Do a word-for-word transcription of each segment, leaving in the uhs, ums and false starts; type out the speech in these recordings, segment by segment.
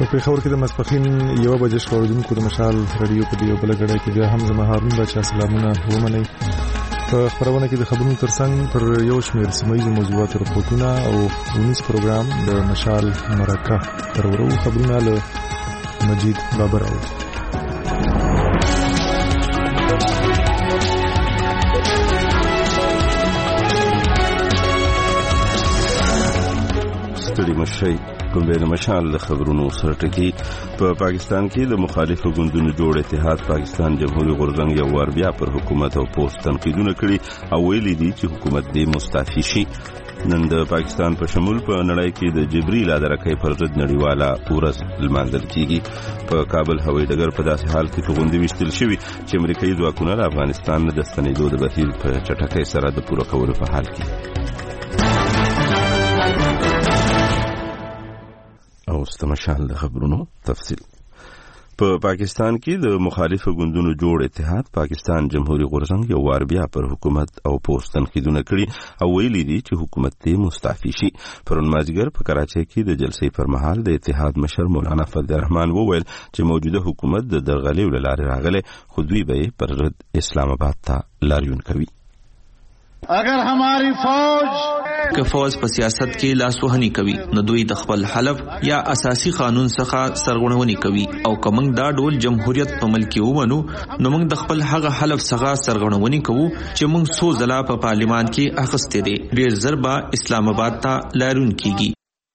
په خبر کې د مسپخین یو بجې شوړونکو د مشال رادیو په دیو بل غړي کې بیا هم زما هارون بچا سلامونه ومني. په خبرونه کې د خبرونو ترڅنګ پر یو شمېر سیمایي موضوعاتو رپورټونه او ونیس پروګرام د مشال مرکه ترورو خبرونه له مجید بابر او ستړي مشي کوم د مشال د خبرونو سرټکی په پاکستان کې د مخالفو ګوندونو جوړ اتحاد پاکستان جمهوریت غورځنګ یو وار بیا پر حکومت او پوسټ تنقیدونه کړي او ویلي دي چې حکومت دې مستعفي شي. نن د پاکستان په شمول په نړۍ کې د جبري لادرکۍ پر ضد نړیواله ورځ لمانځل کیږي. په کابل هوایي ډګر په داسې حال کې توغندي وشتل شوي چې امریکایي ځواکونه د افغانستان د ستنېدو د بهیر په چټکۍ سره د پوره کولو په حال کې. او استمشال د خبرونو تفصیل. په پاکستان کې د مخالفو ګوندونو جوړ اتحاد پاکستان جمهوریت غورځنګ یو وار بیا پر حکومت او پوسټ تنقیدونه کړي او ویلي دي چې حکومت دې مستعفي شي. پرون مازدیګر په کراچۍ کې د جلسې پر مهال د اتحاد مشر مولانا فضل الرحمن وویل چې موجوده حکومت د درغلیو له لارې راغلی خو دوی به پر ضد اسلام آباد ته لاریون کوي. اگر ہماری فوج که فوج په سیاست کې لاسوهنی کوي نو دوی د خپل حلف یا اساسي قانون څخه سرغړونې کوي او کومنګ دا ډول جمهوریت په ملک کې ومنو نو موږ د خپل هغه حلف څخه سرغړونې کوو چې موږ څو ځله په پارلیمان کې اخیستې دي. ډېر ضربه اسلام آباد ته لاریون کیږي.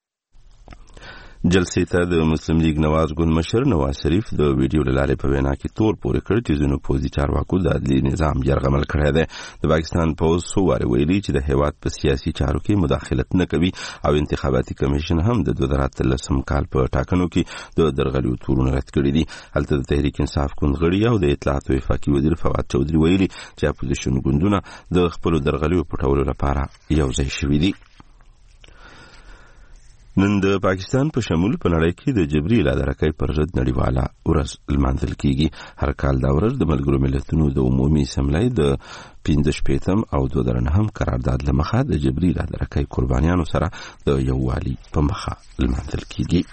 جلسې ته د مسلم لیگ نواز ګوند مشر نواز شریف د ویډیو له لارې په وینا کې تور پورې کړ چې ځینو پوځي چارواکو د عدلي نظام یرغمل کړی دی. د پاکستان پوځ څو وارې ویلي چې د هیواد په سیاسي چارو کې مداخلت نه کوي او انتخاباتي کمیشن هم د دوه زره اتلسم کال په ټاکنو کې د درغلیو تورونه رد کړي دي. هلته د تحریک انصاف ګوند غړي او د اطلاعات او وفاقي وزیر فواد چودري ویلي چې اپوزیشن ګوندونه د خپل درغلیو پټولو لپاره یو ځای شوي دي. نن د پاکستان په شمول په نړۍ کې د جبري لادرکۍ پر ضد نړیواله ورځ لمانځل کیږي. هر کال دا ورځ د ملګرو ملتونو د عمومي اسمبلۍ د پنځه شپېتم او دوه زره نهم قرارداد له مخه د جبري لادرکۍ قربانیانو سره د یووالي په مخه لمانځل کیږي.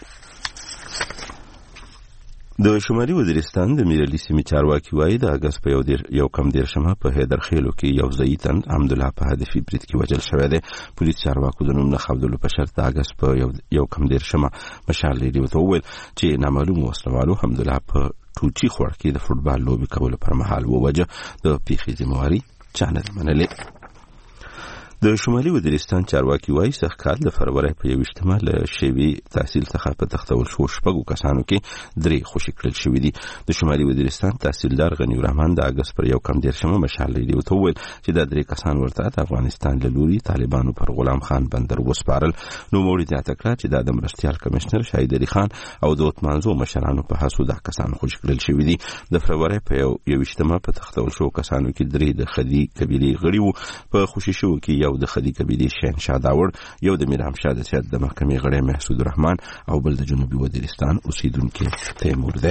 د شمالي وزیرستان د میرعلي سیمې چارواکي وایي د اګست په یو دیر یو کم دیرشمه په حیدرخیلو کې یو ځایي تن حمدالله په هدفي برید کې وژل شوی دی. پولیس چارواکو د نوم نه ښودلو په شرط د اګست په یو یو کم دیرشمه مشال ریډیو ته وویل چې نامعلومو وسلوالو حمدالله په ټوچي خوړ کې د فوټبال لوبې کولو پر مهال ووجه. د پیښې ذمهواري چا نه ده منلې. د شمالي وزیرستان چارواکي وایي سږ کال د فروری په یویشتمه له شیوي تحصیل څخه په تختول شو شپږو کسانو کې درې خوشي کړل شوي دي. د شمالي وزیرستان تحصیلدار غنی الرحمن د اګست پر یو کم دیرشمه مشال ریډیو ته وویل چې دا درې کسان ورته د افغانستان له لوري طالبانو پر غلام خان بندر وسپارل. نوموړي زیاته کړه چې دا د مرستیال کمشنر شهید علي خان او د اوتمانزو مشرانو په هڅو دا کسان خوشي کړل شوي دي. د فروری په یویشتمه په تختول شو کسانو کې درې د خدي قبیلې غړي وو. په خوشي شو کې یو د خدي قبیلې شهنشاه داور، یو د میرحمشاه د سیادت د محکمې غړی محسود الرحمن او بل د جنوبي وزیرستان اوسیدونکي تیمور دی.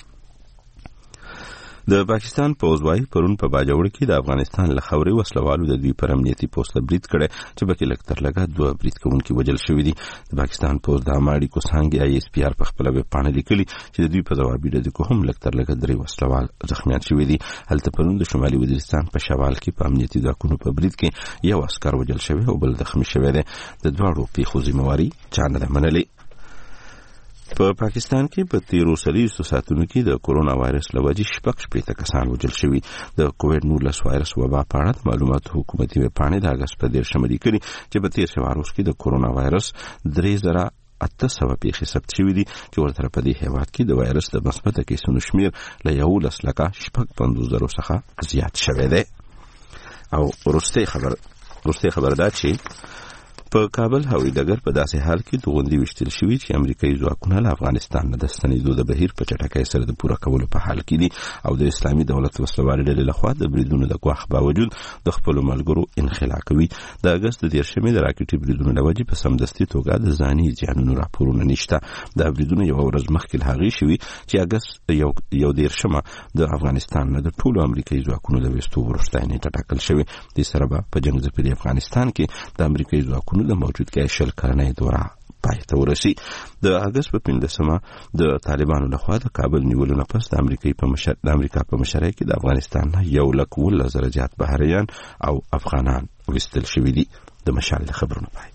د پاکستان پوځ وايي پرون په باجوړ کې د افغانستان له خاورې وسلوالو د دوی پر امنیتي پوسټ برید کړي چې پکې لږ تر لږه دوه برید کوونکي وژل شوي دي. د پاکستان پوځ د اماړي کوسانګي آی اس پی آر په خپله ویبپاڼه لیکلي چې د دوی په ځوابي ډزو کې هم لږ تر لږه درې وسلوال زخمیان شوي دي. هلته پرون د شمالي وزیرستان په شوال کې په امنیتي ځواکونو په برید کې یو عسکر وژل شوی او بل زخمي شوی دی. د دواړو پیښو ذمهواري چا نه ده منلې. په پاکستان کې په تیرو څلوېښتو ساعتونو کې د کورونا وایرس له وجې شپږ شپېته کسان وژل شوي. د کووډ نولس وایرس وبا په اړه د معلوماتو حکومتي ویبپاڼې د اګست په دېرشمه لیکلي چې په تېر شوي روز کې د کورونا وایرس درې زره اته سوه پیښې ثبت شوي دي چې ورته په دې هېواد کې د وایرس د مثبته کیسونو شمېر له یولس لکه شپږ پنځوس زرو څخه زیات شوی دی. او وروستۍ خبر وروستۍ خبر دا چې په کابل هوایي ډګر په داسې حال کې توغندي وشتل شوي چې امریکایي ځواکونه له افغانستان نه د ستنېدو د بهیر په چټکۍ سره د پوره کولو په حال کې دي او د اسلامي دولت وسلوالې ډلې لخوا د بریدونو د ګواښ باوجود د خپلو ملګرو انخلا کوي. د اګست د دېرشمې د راکټي بریدونو له وجې په سمدستي توګه د ځاني زیانونو راپورونه نشته. دا بریدونه یوه ورځ مخکې له هغې شوي چې اګست یو یو دېرشمه د افغانستان نه د ټولو امریکایي ځواکونو د ویستو وروستی نیټه ټاکل شوې. دې سره به په جنګ ځپلي افغانستان کې د امریکایي ځواکونو ځواکونو د موجودګۍ شل کلنۍ دوره پای ته ورسي. د اگست په پنځمه د طالبانو لخوا د کابل نیولو نه پس د امریکای په مشر د امریکا په مشرۍ کې د افغانستان نه یو لک ولس زره زیات بهریان او افغانان وستل شوي دي. د مشال خبرونه پای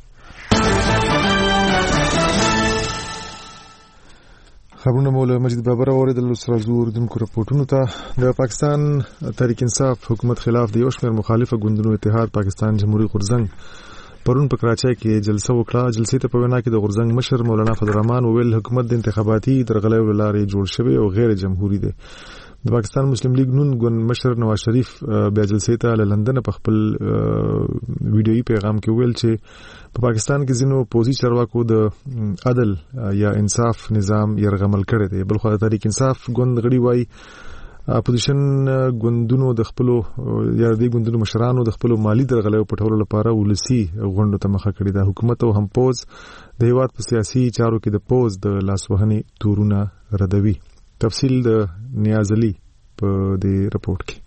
خبرونه مولا مجید بابر اوریدل سره زور دونکو رپورټونو ته. د پاکستان تحریک انصاف حکومت خلاف د یو شمېر مخالفه ګوندونو اتحاد پاکستان جمهوریت غورځنګ پرون په کراچۍ کې جلسه وکړه. جلسې ته په وینا کې د غورځنګ مشر مولانا فضل الرحمن وویل حکومت د انتخاباتي درغلیو لارې جوړ شوی او غیر جمهوریت دی. د پاکستان مسلم لیگ نون ګوند مشر نواز شریف بیا جلسې ته له لندن په خپل ویډیويي پیغام کې ویل چې په پاکستان کې ځینو پوزي چارواکو د عدل یا انصاف نظام يرغمل کړی دی. بل خو د تحریک انصاف ګوند غړي وایي اپوزیشن ګوندونو د خپلو یا د ګوندونو مشرانو د خپلو مالی درغلیو پټولو لپاره ولسی غونډو ته مخه کړې ده. حکومت او هم پوز د هیواد په سیاسي چارو کې د پوز د لاسوهنې تورونه ردوي. تفصیل د نیاز علي په دې رپورت کې.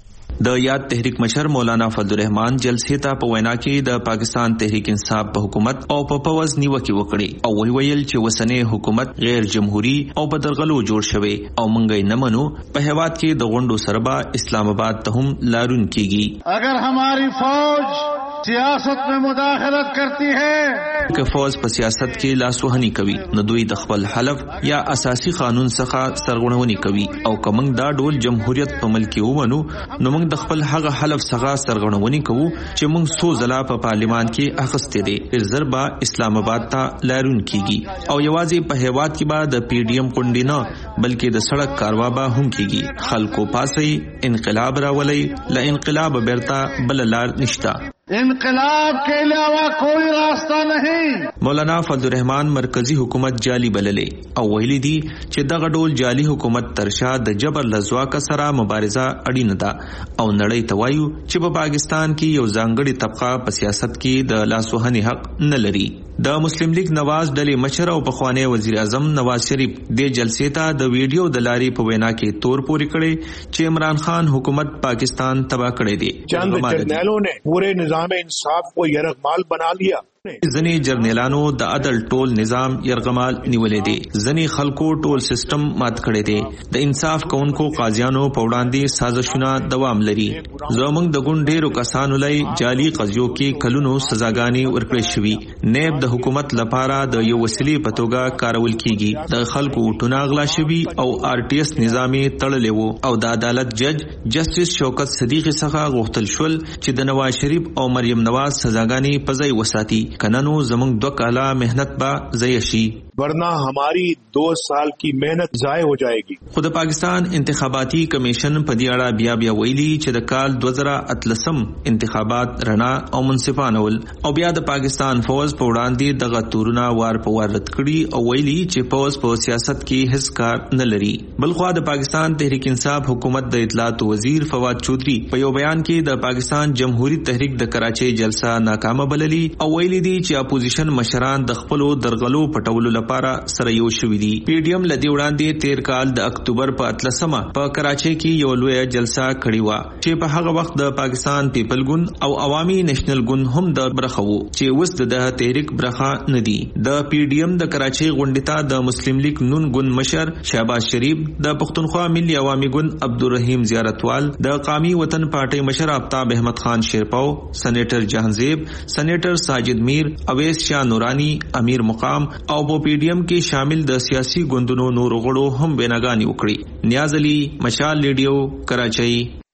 د یاد تحریک مشر مولانا فضل الرحمن جلسې ته په وینا کې د پاکستان تحریک انصاف په حکومت او په پوز نیوکه وکړي او وی ویل چې وسنه حکومت غیر جمهوری او په درغلو جوړ شوی او مونږ نه منو. په هیواد کې د غونډو سربا اسلام آباد ته هم لارون کیږي. اگر ہماری فوج سیاست میں مداخلت کرتی ہے که فوج په سیاست کې لاسوهنی کوي نو دوی د خپل حلف یا اساسي قانون څخه سرغړونې کوي او کوم دا ډول جمهوریت په ملک کې ومنو نو موږ د خپل هغه حلف څخه سرغړونې کوو چې موږ سو ځلا په پارلیمان کې اخستې دي. ضربه اسلام آباد ته لارون کیږي او یوازې په هیواد کې به د پی ډی ایم کونډې نه بلکې د سړک کاروا به هم کیږي. خلکو پاسي انقلاب راولي ل انقلاب بیرته بل لار نشتا. انقلاب کے علاوہ کوئی راستہ نہیں. مولانا فضل الرحمن مرکزی حکومت جعلی بللې او ویلي دي چې دغه ډول جعلی حکومت ترشا د جبر لزواک سره مبارزه اړینه ده او نړۍ ته وایو چې په پاکستان کې یو ځانګړي طبقه په سیاست کې د لاسوهنې حق نه لري. د مسلم لیگ نواز ډلې مشر او پخوانی وزیر اعظم نواز شریف د جلسې ته د ویډیو د لارې په وینا کې تور پورې کړي چې عمران خان حکومت پاکستان تباہ کړی دی. چند جرنیلوں نے پورے نظام انصاف کو یرغمال بنا لیا. ځنی جرنیلانو د عدل ټول نظام يرغمال نیولې دي. ځنی خلکو ټول سیستم مات کړی دی. د انصاف کوونکو قاضیانو په وړاندې سازشونه دوام لري. زمونږ د ګوند ډیرو کسانو لای جعلی قضیو کې کلونو سزاګانی ورکړې شوې. نیب د حکومت لپاره د یو وسیلې په توګه کارول کیږي. د خلکو ټونه غلا شوي او آر ټي اس نظامي تړلې وو او د عدالت جج جسټس شوکت صدیقی څخه غوښتل شول چې د نواز شریف او مریم نواز سزاګانی په ځای وساتي. کننو زمونږ دو کاله محنت با ضایع شي ورنہ ہماری دو سال کی محنت ضائع ہو جائے گی. خود پاکستان انتخاباتی کمیشن په دې اړه بیا بیا ویلي چې د کال دو زره اتلسم انتخابات رڼا او منصفانه ول او بیا د پاکستان فوج په وړاندې دغه تورونه وار په وار رد کړي او ویلي چې فوج په سیاست کې هیڅ کار نه لري. بلخو د پاکستان تحریک انصاف حکومت د اطلاعات وزیر فواد چودھری په یو بیان کې د پاکستان جمهوریت تحریک د کراچۍ جلسه ناکامه بللي او ویلي دي چې اپوزیشن مشران د خپلو درغلو پټولو لپاره سره یو شوی دي. پی ډی ایم لدی وړاندې تیر کال د اکتوبر په اتلسمه په کراچۍ کې یو لوی جلسه کړې و چې په هغه وخت د پاکستان پیپل ګوند او عوامي نېشنل ګوند هم د برخه وو چې اوس د تحریک برخه نه دي. د پی ډی ایم د کراچۍ غونډې ته د مسلم لیگ نون ګوند مشر شهباز شریف، د پښتونخوا ملي عوامي ګوند عبدالرحیم زیارتوال، د قومي وطن پارټي مشر آفتاب احمد خان شیرپاو، سېنیټر جهانزیب، سېنیټر ساجد میر، اویس شاه نورانی، امیر مقام او په پی ډی ایم کې شامل د سیاسي ګوندونو نور غړو هم ویناګانی وکړي. نیاز علي، مشال ریډیو، کراچۍ.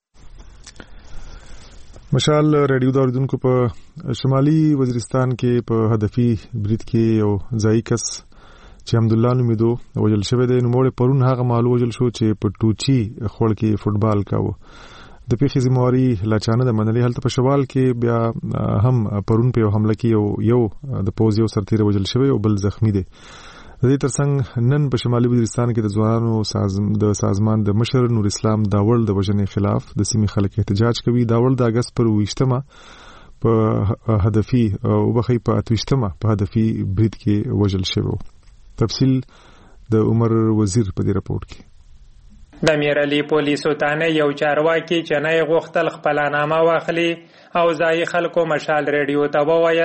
مشال ریډیو د اردن کو په شمالي وزیرستان کې په هدفي برید کې یو ځای کس چې حمدالله نومیدو وجل شوی دی. نوموړی پرون هغه مهال وجل شو چې په ټوچي خوړ کې فوټبال کاوه. د پیښې ذمہواری لاچانه د منلي هلته په شوال کې بیا هم پرون په یو حمله کې یو یو د پوز یو سرتیر وجل شوی او بل زخمی دی. د دې ترڅنګ نن په شمالي وزیرستان کې د ځوانانو سازم د سازمان د مشر نور اسلام داول د وژنې خلاف د سیمې خلک احتجاج کوي. داول د اگست پر ویشتمه په هدفي او بخي په اتوشتمه په هدفي برید کې وژل شوی. تفصیل د عمر وزیر په دې رپورت کې. د میرعلی پولیسو تانه یو چارواکي چې نه غوښتل خپل نامه واخلي او ځای خلکو مشال ریډیو ته وویل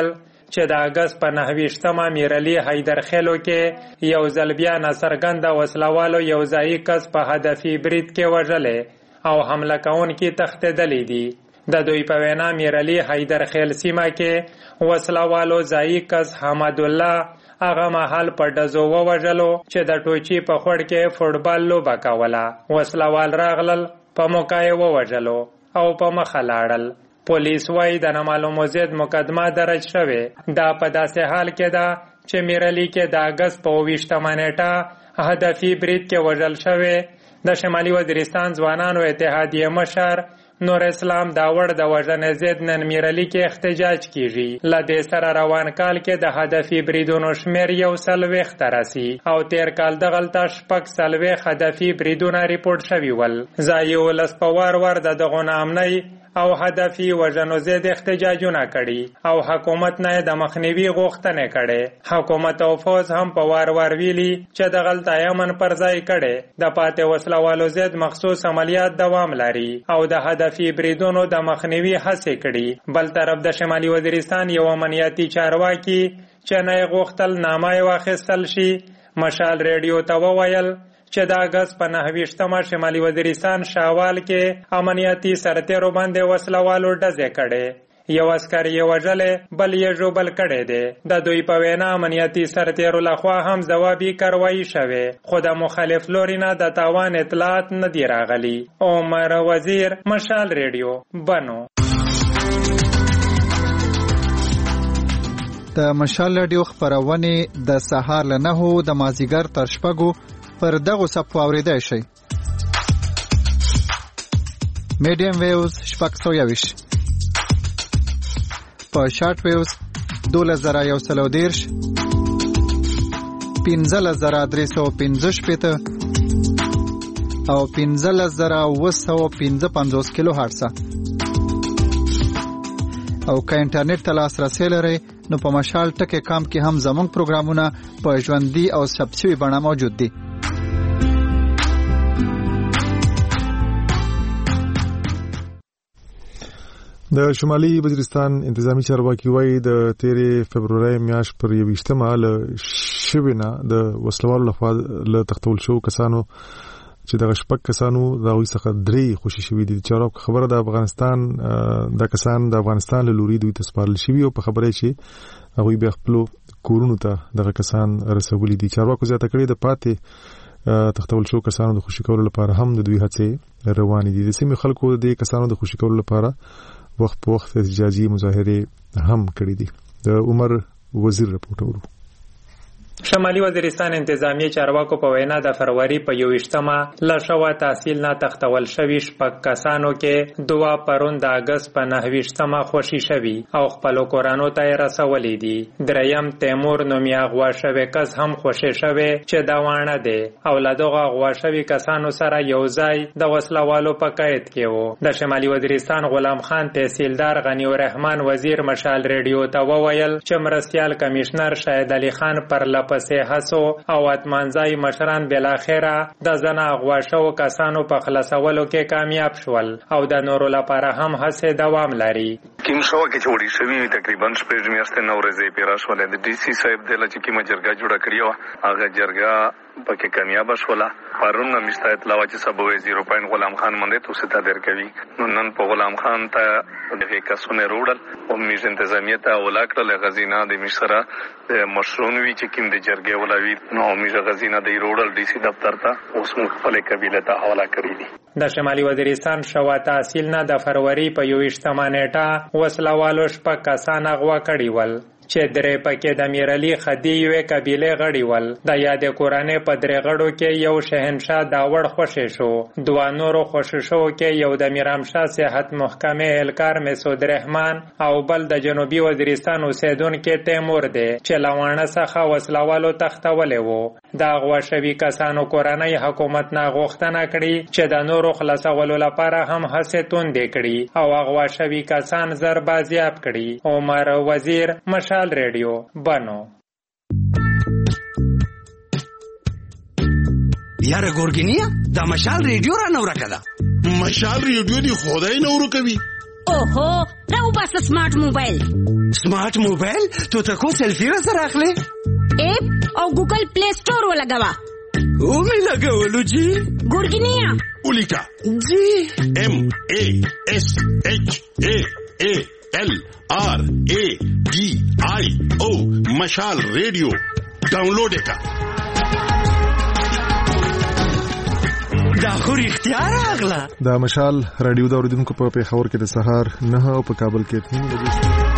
چې د اگست په نهه ویشتمه میرعلي حیدرخیلو کې یو ځل بیا ناڅرګنده وسلوالو یو ځایي کس په هدفي برید کې وژلی او حمله کوونکي تښتېدلی دي. د دوی په وینا میرعلي حیدرخیل سیمه کې وسلوالو ځایي کس حمد الله هغه مهال په ډزو ووژلو چې د ټوچي په خوړ کې فوټبال لوبه کوله. وسلوال راغلل، په موقع یې ووژلو او په مخه لاړل. پولیس وایي د نامعلومو ضد مقدمه درج شوې. دا په داسې حال کې ده چې میرعلي کې د اګست په اوه ویشتمه نیټه هدفي برید کې وژل شوې. د شمالي وزیرستان ځوانانو اتحادیې مشر نور اسلام داوړ د وژنې ضد نن میرعلي کې احتجاج کیږي. له دې سره روان کال کې د هدفي بریدونو شمیر یو څلوېښت ته رسي او تیر کال دغلته شپږ څلوېښت هدفي بریدونه ریپورټ شوي ول. ځایي ولس په وار وار د دغو ناامنۍ او هدفي وژنو ضد احتجاجونه کړي او حکومت نه د مخنیوي غوښتنې کړي. حکومت او فوز هم په وار وار ویلي چې دغلته امن پر ځای کړي. د پاتې وسلوالو ضد مخصوص عملیات دوام لري او د هدفي بریدونو د مخنیوي هڅې کړي. بل طرف د شمالي وزیرستان یو امنیتي چارواکي چې نه غوښتل نامه واخیستل شي مشال ریډیو ته وویل چې د اګست په نهه ویشتمه شمالي وزیرستان شاوال کې امنیتي سرتیرو باندې وسلوالو ډزې کړې. یو عسکر یې وژلی، بل یې ژوبل کړی دی. د دوی په وینا امنیتي سرتیرو لخوا هم ځوابي کاروایي شوې، خو د مخالف لوري نه د تاوان اطلاعات نه دي راغلي. عمر وزیر، مشال ریډیو، بنو. د مشال ریډیو خپرونې د سهار له نهو د مازدیګر تر شپږو پر دغو څپو اورېدای شئ. میډیم ویوز شپږ سوه یوویشت، په شارټ ویوز دولس زره یو سل او دېرش، پنځلس زره درې سوه پنځه شپېته او پنځلس زره اوه سوه پنځه پنځوس کیلو هرټزه. او که انټرنیټ ته لاسرسی لرئ نو په مشال ټکی کام کې هم زموږ پروګرامونه په ژوندي او ثبت شوي بڼه موجود دي. د شمالي وزیرستان انتظامی چارواکي وایي د تیرې فبرورۍ میاشت پر یوویشتمه له شوې نه د وسلوالو لخوا له تښتول شوو کسانو چې دغه شپږ کسانو د هغوی څخه درې خوشي شوي دي. چارواکو خبره د افغانستان دا کسان د افغانستان له لوري دوی ته سپارل شوي او په خبره چې هغوی بیا خپلو کورونو ته دغه کسان رسولي دي. چارواکو زیاته کړې د پاتې تښتول شوو کسانو د خوشي کولو لپاره هم د دوی هڅې روانې دي. د سیمې خلکو د کسانو د خوشي کولو لپاره وخت په وخت احتجاجي مظاهرې هم کړې دي. د عمر وزیر رپورټ اورو. شمالي وزیرستان انتظامی چارواکو په وینا د فروری په یوویشتمه له شوه تحصیل نه تښتول شوي شپږ کسانو کې دوه پرون د اګست په نهه ویشتمه خوشي شوي او خپلو کورانو ته یې رسولي دي. دریم تیمور نومي اغوا شوی کس هم خوشي شوی چې دا واڼه دی او له دغه اغوا شوي کسانو سره یو ځای د وسلوالو په قید کې و. د شمالي وزیرستان غلام خان تحصیلدار غنی الرحمن وزیر مشال ریډیو ته وویل چې مرستیال کمشنر شاهد علي خان پر لپ پسې هڅو او اتمنځای مشران بالاخره د ځنه اغوا شوو کسانو په خلاصولو کې کامیاب شول او د نورو لپاره هم هڅې دوام لري. کوم شو کې جوړی شوی تقریبا شپږ میاشتې نو ورځې پیرا شولې د ډي سي صاحب د لچ کې مجرګه جوړه کړی و. هغه جرګه پکې کامیاب شوله. پرون مشته اطلاع چې سبو زیرو پوینټ غلام خان منده تو ست در کوي نو نن په غلام خان ته دغه کسونه روړل او میز انتظامیه ته ولاکړل غزینا د مشره مشرون وی چې کیند جرګه ولوي نو میز غزینا د روړل ډي سي دفتر ته اوس مخفل قبيله ته حواله کړی دي. د شمالي وزیرستان شوا تحصیل نه د فروری په یوویشتمه نیټه وسلوالو شپږ کسان اغوا کړي ول چې درې پکې د میرعلي خدي یوې قبیلې غړي ول. د یادې کورنۍ په درې غړو کې یو شهنشاه داوړ خوشي شو. دوه نورو خوشي شو کې یو د میرامشاه صحت محکمې اهلکار مسعود رحمان او بل د جنوبي وزیرستان اوسیدونکی تیمور دی چې له واڼه څخه وسلوالو تښتولی و. د اغوا شوي کسانو کورنۍ حکومت نه غوښتنه کړي چې د نورو خلاصولو لپاره هم هڅې توندې کړي او اغوا شوي کسان زر بازیاب کړي. عمر وزیر، مشال ریډیو، بنو. یاره ګورګینیا دا مشال ریډیو را نو راکړه. مشال ریډیو دی خدای نو ورکوي. اوهو راو بس سمارټ موبایل سمارټ موبایل تو تکو سیلفی را سره اخلي اپ او ګوګل پلی سٹور ولګوا او می لګولو جی ګورګینیا ولیکا جی ام ا اس اچ ا ا ال آر ا ډي آی او مشال ریډیو ډاونلوډ کا دا خو اختیار اغلا دا مشال رادیو د اوریدونکو په پیښور کې د سهار نه او په کابل کې تین بجې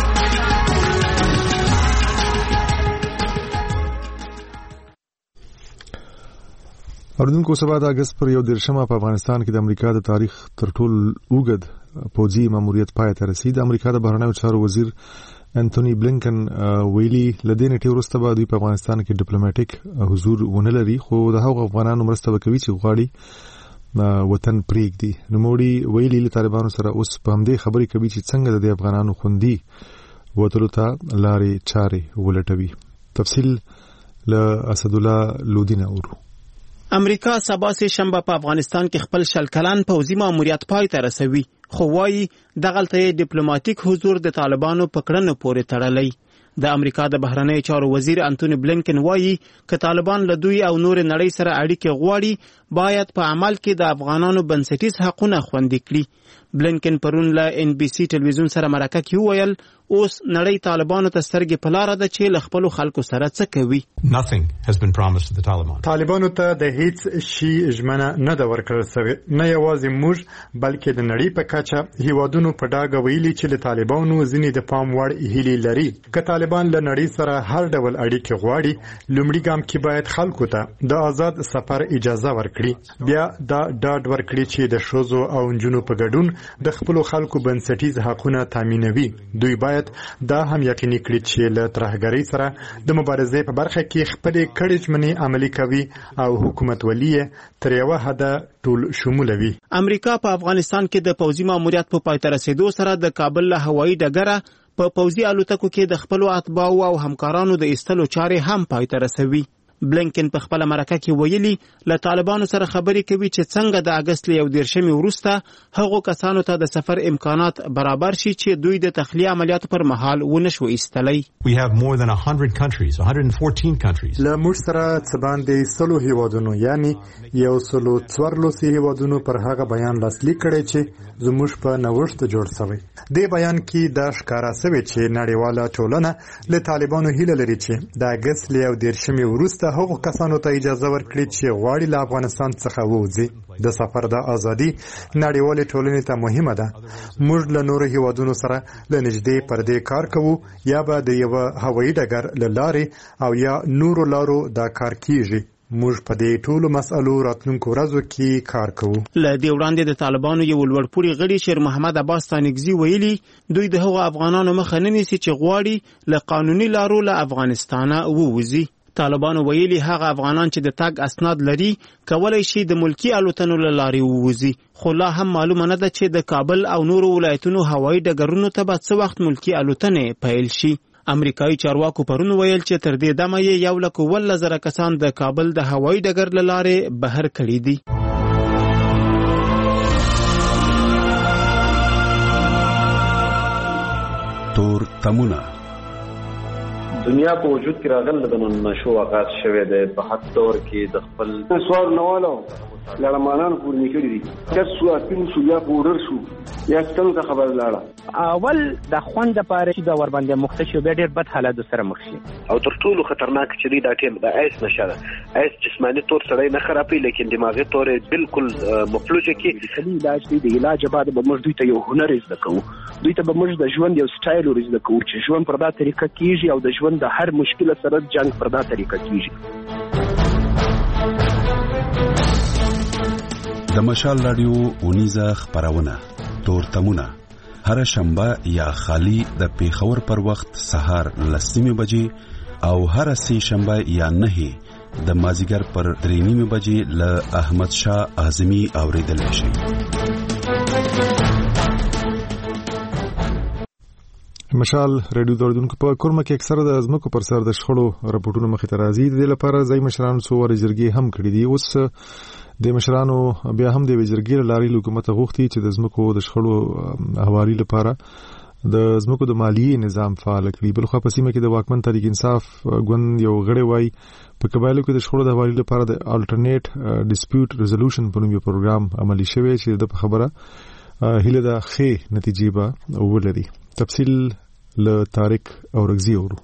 اوریدونکو سبا د اگست پر یو دیرشمه په افغانستان کې د امریکا د تاریخ تر ټولو اوږد پوځي ماموریت پای ته رسید. امریکا د بهرنیو چارو وزیر انټونی بلینکن ویلي لدې نیټه ورسته به دوی په افغانستان کې ډیپلوماټیک حضور ونه لري، خو د هغو افغانانو مرسته وکوي چې غواړي وطن پرېږدي. نوموړي ویلي له طالبانو سره اوس په همدې خبرې کوي چې څنګه د افغانانو خوندي وتلو ته لارې چارې ولټوي. تفصیل له اسدالله لودینه اورو. امریکا سبا سه شنبه په افغانستان کې خپل شل کلن پوځي ماموریت پای ته رسوي، خو وايي دغلته ډیپلوماټیک حضور د طالبانو پکړنو پورې تړلی. د امریکا د بهرنیو چارو وزیر انټونی بلینکن وايي که طالبان له دوی او نور نړۍ سره اړیکې غواړي باید په عمل کې د افغانانو بنسټیز حقونه خوندي کړي. بلینکن پرون له ان بي سي ټلویزیون سره مرکه کې وویل اوس نړۍ طالبانو ته سترګې په لاره ده چې له خپلو خلکو سره څه کوي. طالبانو ته د هیڅ شي ژمنه نه ده ورکړل شوې، نه یوازې موږ بلکې د نړۍ په کچه هیوادونو په ډاګه ویلي چې له طالبانو ځینې د پام وړ هیلې لري. که طالبان له نړۍ سره هر ډول اړیکې غواړي لومړي ګام کې باید خلکو ته د آزاد سفر اجازه ورکړي، بیا دا ډاډ ورکړي چې د ښځو او نجونو په ګډون د خپلو خلکو بنسټیز حقونه تامینوي. دوی باید دا هم یقیني کړي چې له ترهګرۍ سره د مبارزې په برخه کې خپلې کړې ژمنې عملي کوي او حکومتولي تر یوه حده ټول شمولوي. امریکا په افغانستان کې د پوځي ماموریت په پای ته رسیدو سره د کابل له هوایي ډګره په پوځي الوتکو کې د خپلو اتباعو او همکارانو د ایستلو چارې هم پای ته رسوي. بلینکن په خپل مرکه کې ویلي له طالبانو سره خبرې کوي چې څنګه د اگست له یو دیرشمې وروسته هغو کسانو ته د سفر امکانات برابر شي چې دوی د تخلیه عملیاتو پر مهال ونشو ایستلی. We have more than one hundred countries, one hundred fourteen countries. له موږ سره څه باندې سلو هیوادونو یعنی یو سلو څوارلس هیوادونو پر هغه بیان لاسلیک کړی چې زموږ په نوښت جوړ شوی. دې بیان کې دا ښکارا شوی چې نړیواله ټولنه له طالبانو هیله لري چې د اگست له یو دیرشمې وروسته هغو کسانو ته اجازه ورکړي چې غواړي له افغانستان څخه ووځي. د سفر د ازادي نړیوالې ټولنې ته مهمه ده. موږ له نورو هیوادونو سره له نږدې پر دې کار کوو، یا به د یوه هوایي ډګر له لارې او یا نورو لارو دا کار کیږي. موږ په دې ټولو مسألو راتلونکو ورځو کې کار کوو. له دې وړاندې د طالبانو یو لوړپوړي غړي شیر محمد عباس تانګزي ویلي دوی د هغو افغانانو مخه نه نیسي چې غواړي له قانوني لارو له افغانستانه ووځي. طالبانو ویلي هغه افغانان چې د تګ اسناد لري کولای شي د ملکی الوتنو له لارې ووځي، خو لا هم معلومه نه ده چې د کابل او نورو ولایتونو هوایي ډګرونو ته به څه وخت ملکی الوتنې پیل شي. امریکایي چارواکو پرون ویل چې تر دې دمه یې یو لک اوولس زره کسان د کابل د هوایي ډګر له لارې بهر کړي دي. تور تمونه دنیا په وجود کې راغله د منشو آغاز شوه د په حد دور کې د خپل سوال نوالو لړمانان پور نکړي دي چې څو اپین شو یا پورر شو یا څنګه خبر لاړه اول د خوند لپاره چې دا ور باندې مختشي به ډېر بد حالت سره مخ شي او تر ټولو خطرناک چې دا ټیم د ایس نشه ده. ایس جسمانی تور سره نه خرابې لیکن دماغي تور بالکل مفلوجه کې د کلی علاج دی. د علاج بعد به موږ دوی ته یو هنر زده کوو، دوی ته به موږ د ژوند یو سټایل ورزده کوو چې ژوند پر دا طریقه کیږي او د ژوند د هر مشکل سره جنگ پر دا طریقه کیږي. د مشال رادیو اونیزه خبرونه تور تمونه هر شنبه یا خالی د پیښور پر وخت سهار لسمه بجې او هر سه شنبه یا نه د مازیګر پر درې نیمه بجې ل احمد شاه اعظمي اوریدل شي. مشال رادیو دوردونکو په کورمه کې اکثره د ازمکو پر سر د شخړو راپورټونو مخې ته راځي. د لپاره ځای مشرانو څو ور جرګې هم کړې دي. اوس د مشرانو بیا هم د وزیرګیر لاري حکومت غوښتي چې د ازمکو د شخړو هواري لپاره د ځمکو د مالیې نظام فعال کړي. بل خو په سیمه کې د واکمن تحریک انصاف ګوند یو غړی وای په قبایلو کې د شخړو د حوالې لپاره د الټرنیټ ډیسپیوټ ریزولوشن په نوم یو پروګرام عملی شوی چې د خبره هله د ښې نتیجې به ولري. تفصیل له طارق اورغزي اورو.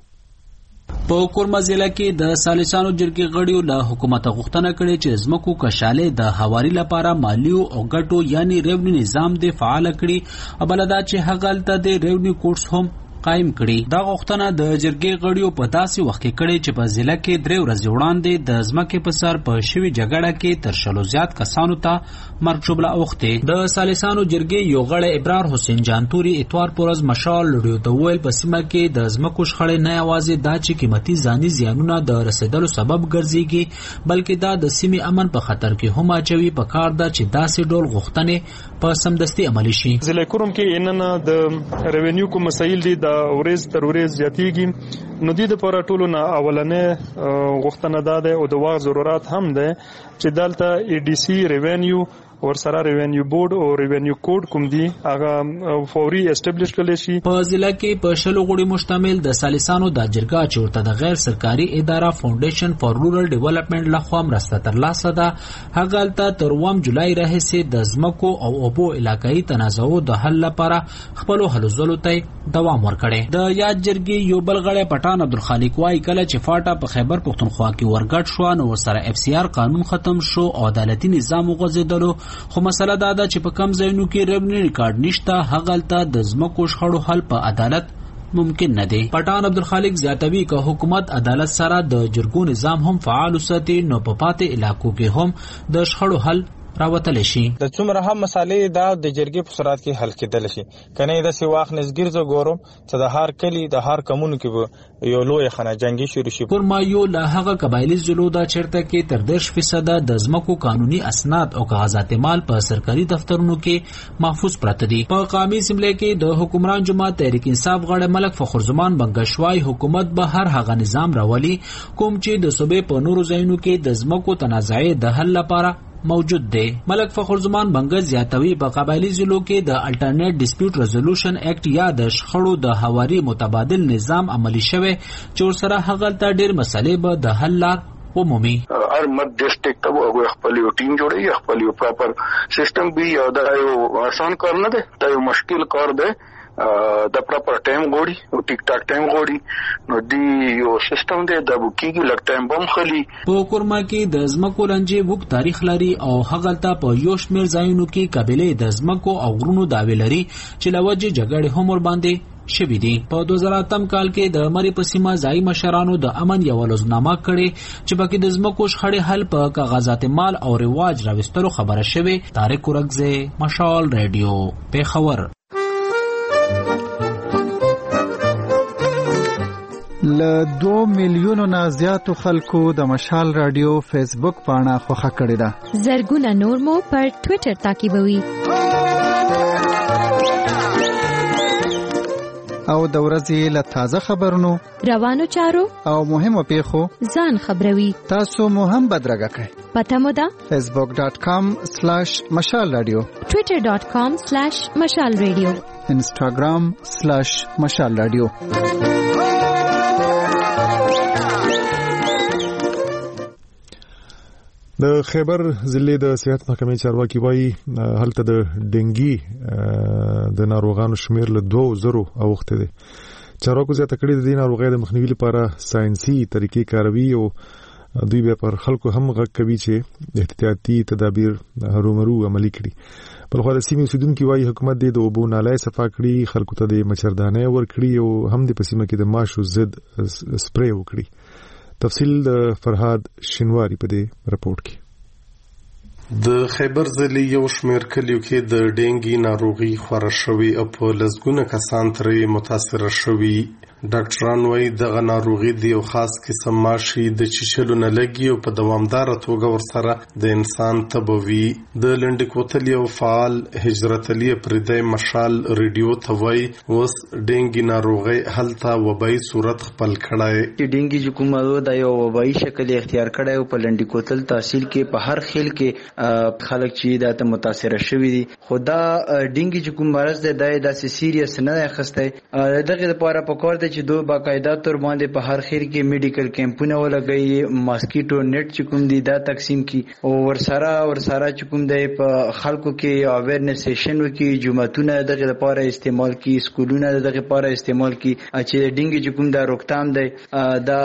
په کورما ضلع کې د سالسانو جرګې غړیو له حکومت غوښتنه کړې چې زمکو کشاله د حوالې لپاره مالیو او ګټو یعنی ریونیو نظام د فعال کړي او بلدا چې هغلته د ریونیو کوټس هم قائم کړي. دا غوښتنه د جرګې غړیو په داسې وخت کې کړي چې په ضلع کې درې ورځې وړاندې د ځمکې په سر په شوي جګړه کې تر شلو زیات کسانو ته مرګ ژوبله اوښتې. د سالسانو جرګې یو غړی ابرار حسین جانتوري اتوار په ورځ مشال لوډیو ته وویل په سیمه کې د ځمکو شخړې نه یوازې دا چې قیمتي ځاني زیانونه د رسېدلو سبب ګرځېږي بلکې دا د سیمې امن په خطر کې هم اچوي. په کار ده چې داسې ډول غوښتنې په سمدستي عملي شي. ضلع کوم کې اننه د ریونیو کوم مسایل دي د ورځ تر ورځ زیاتېږي نو د لپاره ټولو نه اولنې غوښتنه ده او د وخت ضرورت هم ده چې دلته ای ډي سي ریونیو ورسره ریونیو بورډ او ریونیو کوډ کوم دي هغه فوري اسټابلیش کړل شي. په ضلع کې په شلو غړي مشتمل د سالسانو د جرګه چورته د غیر سرکاري اداره فاونډیشن فار رورل ډیولپمنٹ لخوا مرسته ترلاسه ده. هغه تل تر اووم جولای راهیسې د ځمکو او اوبو علاقايي تنازعو د حل لپاره خپل هلو ځلو ته دوام ورکړي. د یاد جرګې یو بل غړی پټان عبدالخالق وای کله چې فاټا په خیبر پختونخوا کې ورګډ شو نو ورسره اف سی آر قانون ختم شو او عدالتي نظام وغځیدلو. خو مسله دا ده چې په کم ځایونو کې ریونیو ریکارډ نشته. هغلته د ځمکو شخړو حل په عدالت ممکن نه دی. پټان عبدالخالق زیاتوي که حکومت عدالت سره د جرګو نظام هم فعال وساتي نو په پاتې علاقو کې هم د شخړو حل راوتل شي. د څومره هم مسالې دا د جرګې په صورت کې حل کېدل شي. کنه د سی واخ نسګر زو ګورم چې د هر کلی د هر کمونو کې یو لوی خانه جنگي شروع شي. کورما یو له هغه قبایلی ضلعو دا چرته کې تر دېرش فیصد د ځمکو قانوني اسناد او کاغذات مال په سرکاري دفترونو کې محفوظ پراته دي. په قومي اسمبلی کې د حکمران جماعت تحریک انصاف غړی ملک فخرزمان بنگشوای حکومت به هر هغه نظام راولي کوم چې د صوبې په نورو ځایونو کې د ځمکو تنازعې د حل لپاره موجود دی. ملک فخرزمان بنگل زیاتوي په قبایلی ضلعو کې د الټرنیټ ډیسپیوټ ریزولوشن ایکټ یا د شخړو د حواري متبادل نظام عملی شوی چې ورسره هغلته ډېر مسلې به د حل لار ومومي. هر مد ډیسټریکټ ته هغه خپل یو ټیم جوړي خپل یو پراپر سیستم به یو دا یو آسان کار نه دی. دا یو مشکل کار دی. د پراپر ټایم غوړي او ټیک ټاک ټایم غوړي نو دی یو سیستم دی د بوکیږي لک ټایم بم خلی. په کورما کې د ځمکو لنجې وګ تاریخ لري او هغلته په یو شمېر ځایونو کې قبیلې د ځمکو او غرونو دعوی لري چې لوجه جګړې هم ور باندې شوی دي. په دوه زره اتم کال کې د مری په سیمه ځای مشرانو د امن یو لوزنامه کړي چې پکې د ځمکو شخړې حل په کاغذات مال او رواج راوستلو خبره شوی. طارق اورغزي مشال رادیو پیښور. له دوه میلیونو نه زیاتو خلکو د مشال رادیو فیسبوک پاڼه خوښه کړې ده. زرګونه نور مو پر ټوئیټر تعقیبوي. او د ورځې له تازه خبرونو روانو چارو او مهمو پیښو ځان خبروي. تاسو مو هم بدرګه کړئ. پته مو ده فیسبوک ډاټ کام سلیش مشال رادیو، ټوئیټر ډاټ کام سلیش مشال رادیو، انسټاګرام سلیش مشال رادیو. د خیبر ضلع د صحت محکمې چارواکي وایي هلته د ډنګي د ناروغانو شمیر له دوه زرو اوښته دي. چارواکو زیاته کړې د دې ناروغۍ د مخنیوي لپاره ساينسي طریقې کاروي او دوی به پر خلکو هم غږ کوي چې احتیاطي تدابیر هرومرو عملي کړي. بلخو د سیمې اوسیدونکو وایي حکومت د اوبو نالۍ صفا کړي، خلکو ته د مچردانۍ ورکړي او هم د پسیمه کې د ماشو ضد سپری وکړي. تفصیل د فرهاد شینواری په دې رپورت کې. د خیبر ضلع یو شمېر کلیو کې د ډینګي ناروغي خوره شوې او په لسګونه کسان ترې متاثر شوي. ډاکټران وايي دغه ناروغي د یو خاص قسم ماشي د چیشلو نه لګي او په دوامداره توګه ورسره د انسان تبوي. د لنډ کوتل یو فعال هجرت علي پردی مشال ریډیو ته وايي اوس ډینګي ناروغي هلته وبای صورت خپل کړای. ډینګي چې کومه د یو وبای شکل اختیار کړای او په لنډ کوتل تحصیل کې په هر خیل کې خلک چې دا ته متاثر شوي دي. خدا ډینګي چې کوم مرض دی دا داسې سیریس نه دی اخیستی. دغه لپاره پکار دی چې دوی باقاعده تور باندې په هر خیر کې میډیکل کیمپونه ولګي، ماسکیټو نیټ چې کوم دی دا تقسیم کی او ورسره ورسره چې کوم دی په خلکو کې اویرنس سیشن وکي، جمعتونه دغه لپاره استعمال کی، سکولونه دغه لپاره استعمال کی چې ډینګي چې کوم دا روکتام دی دا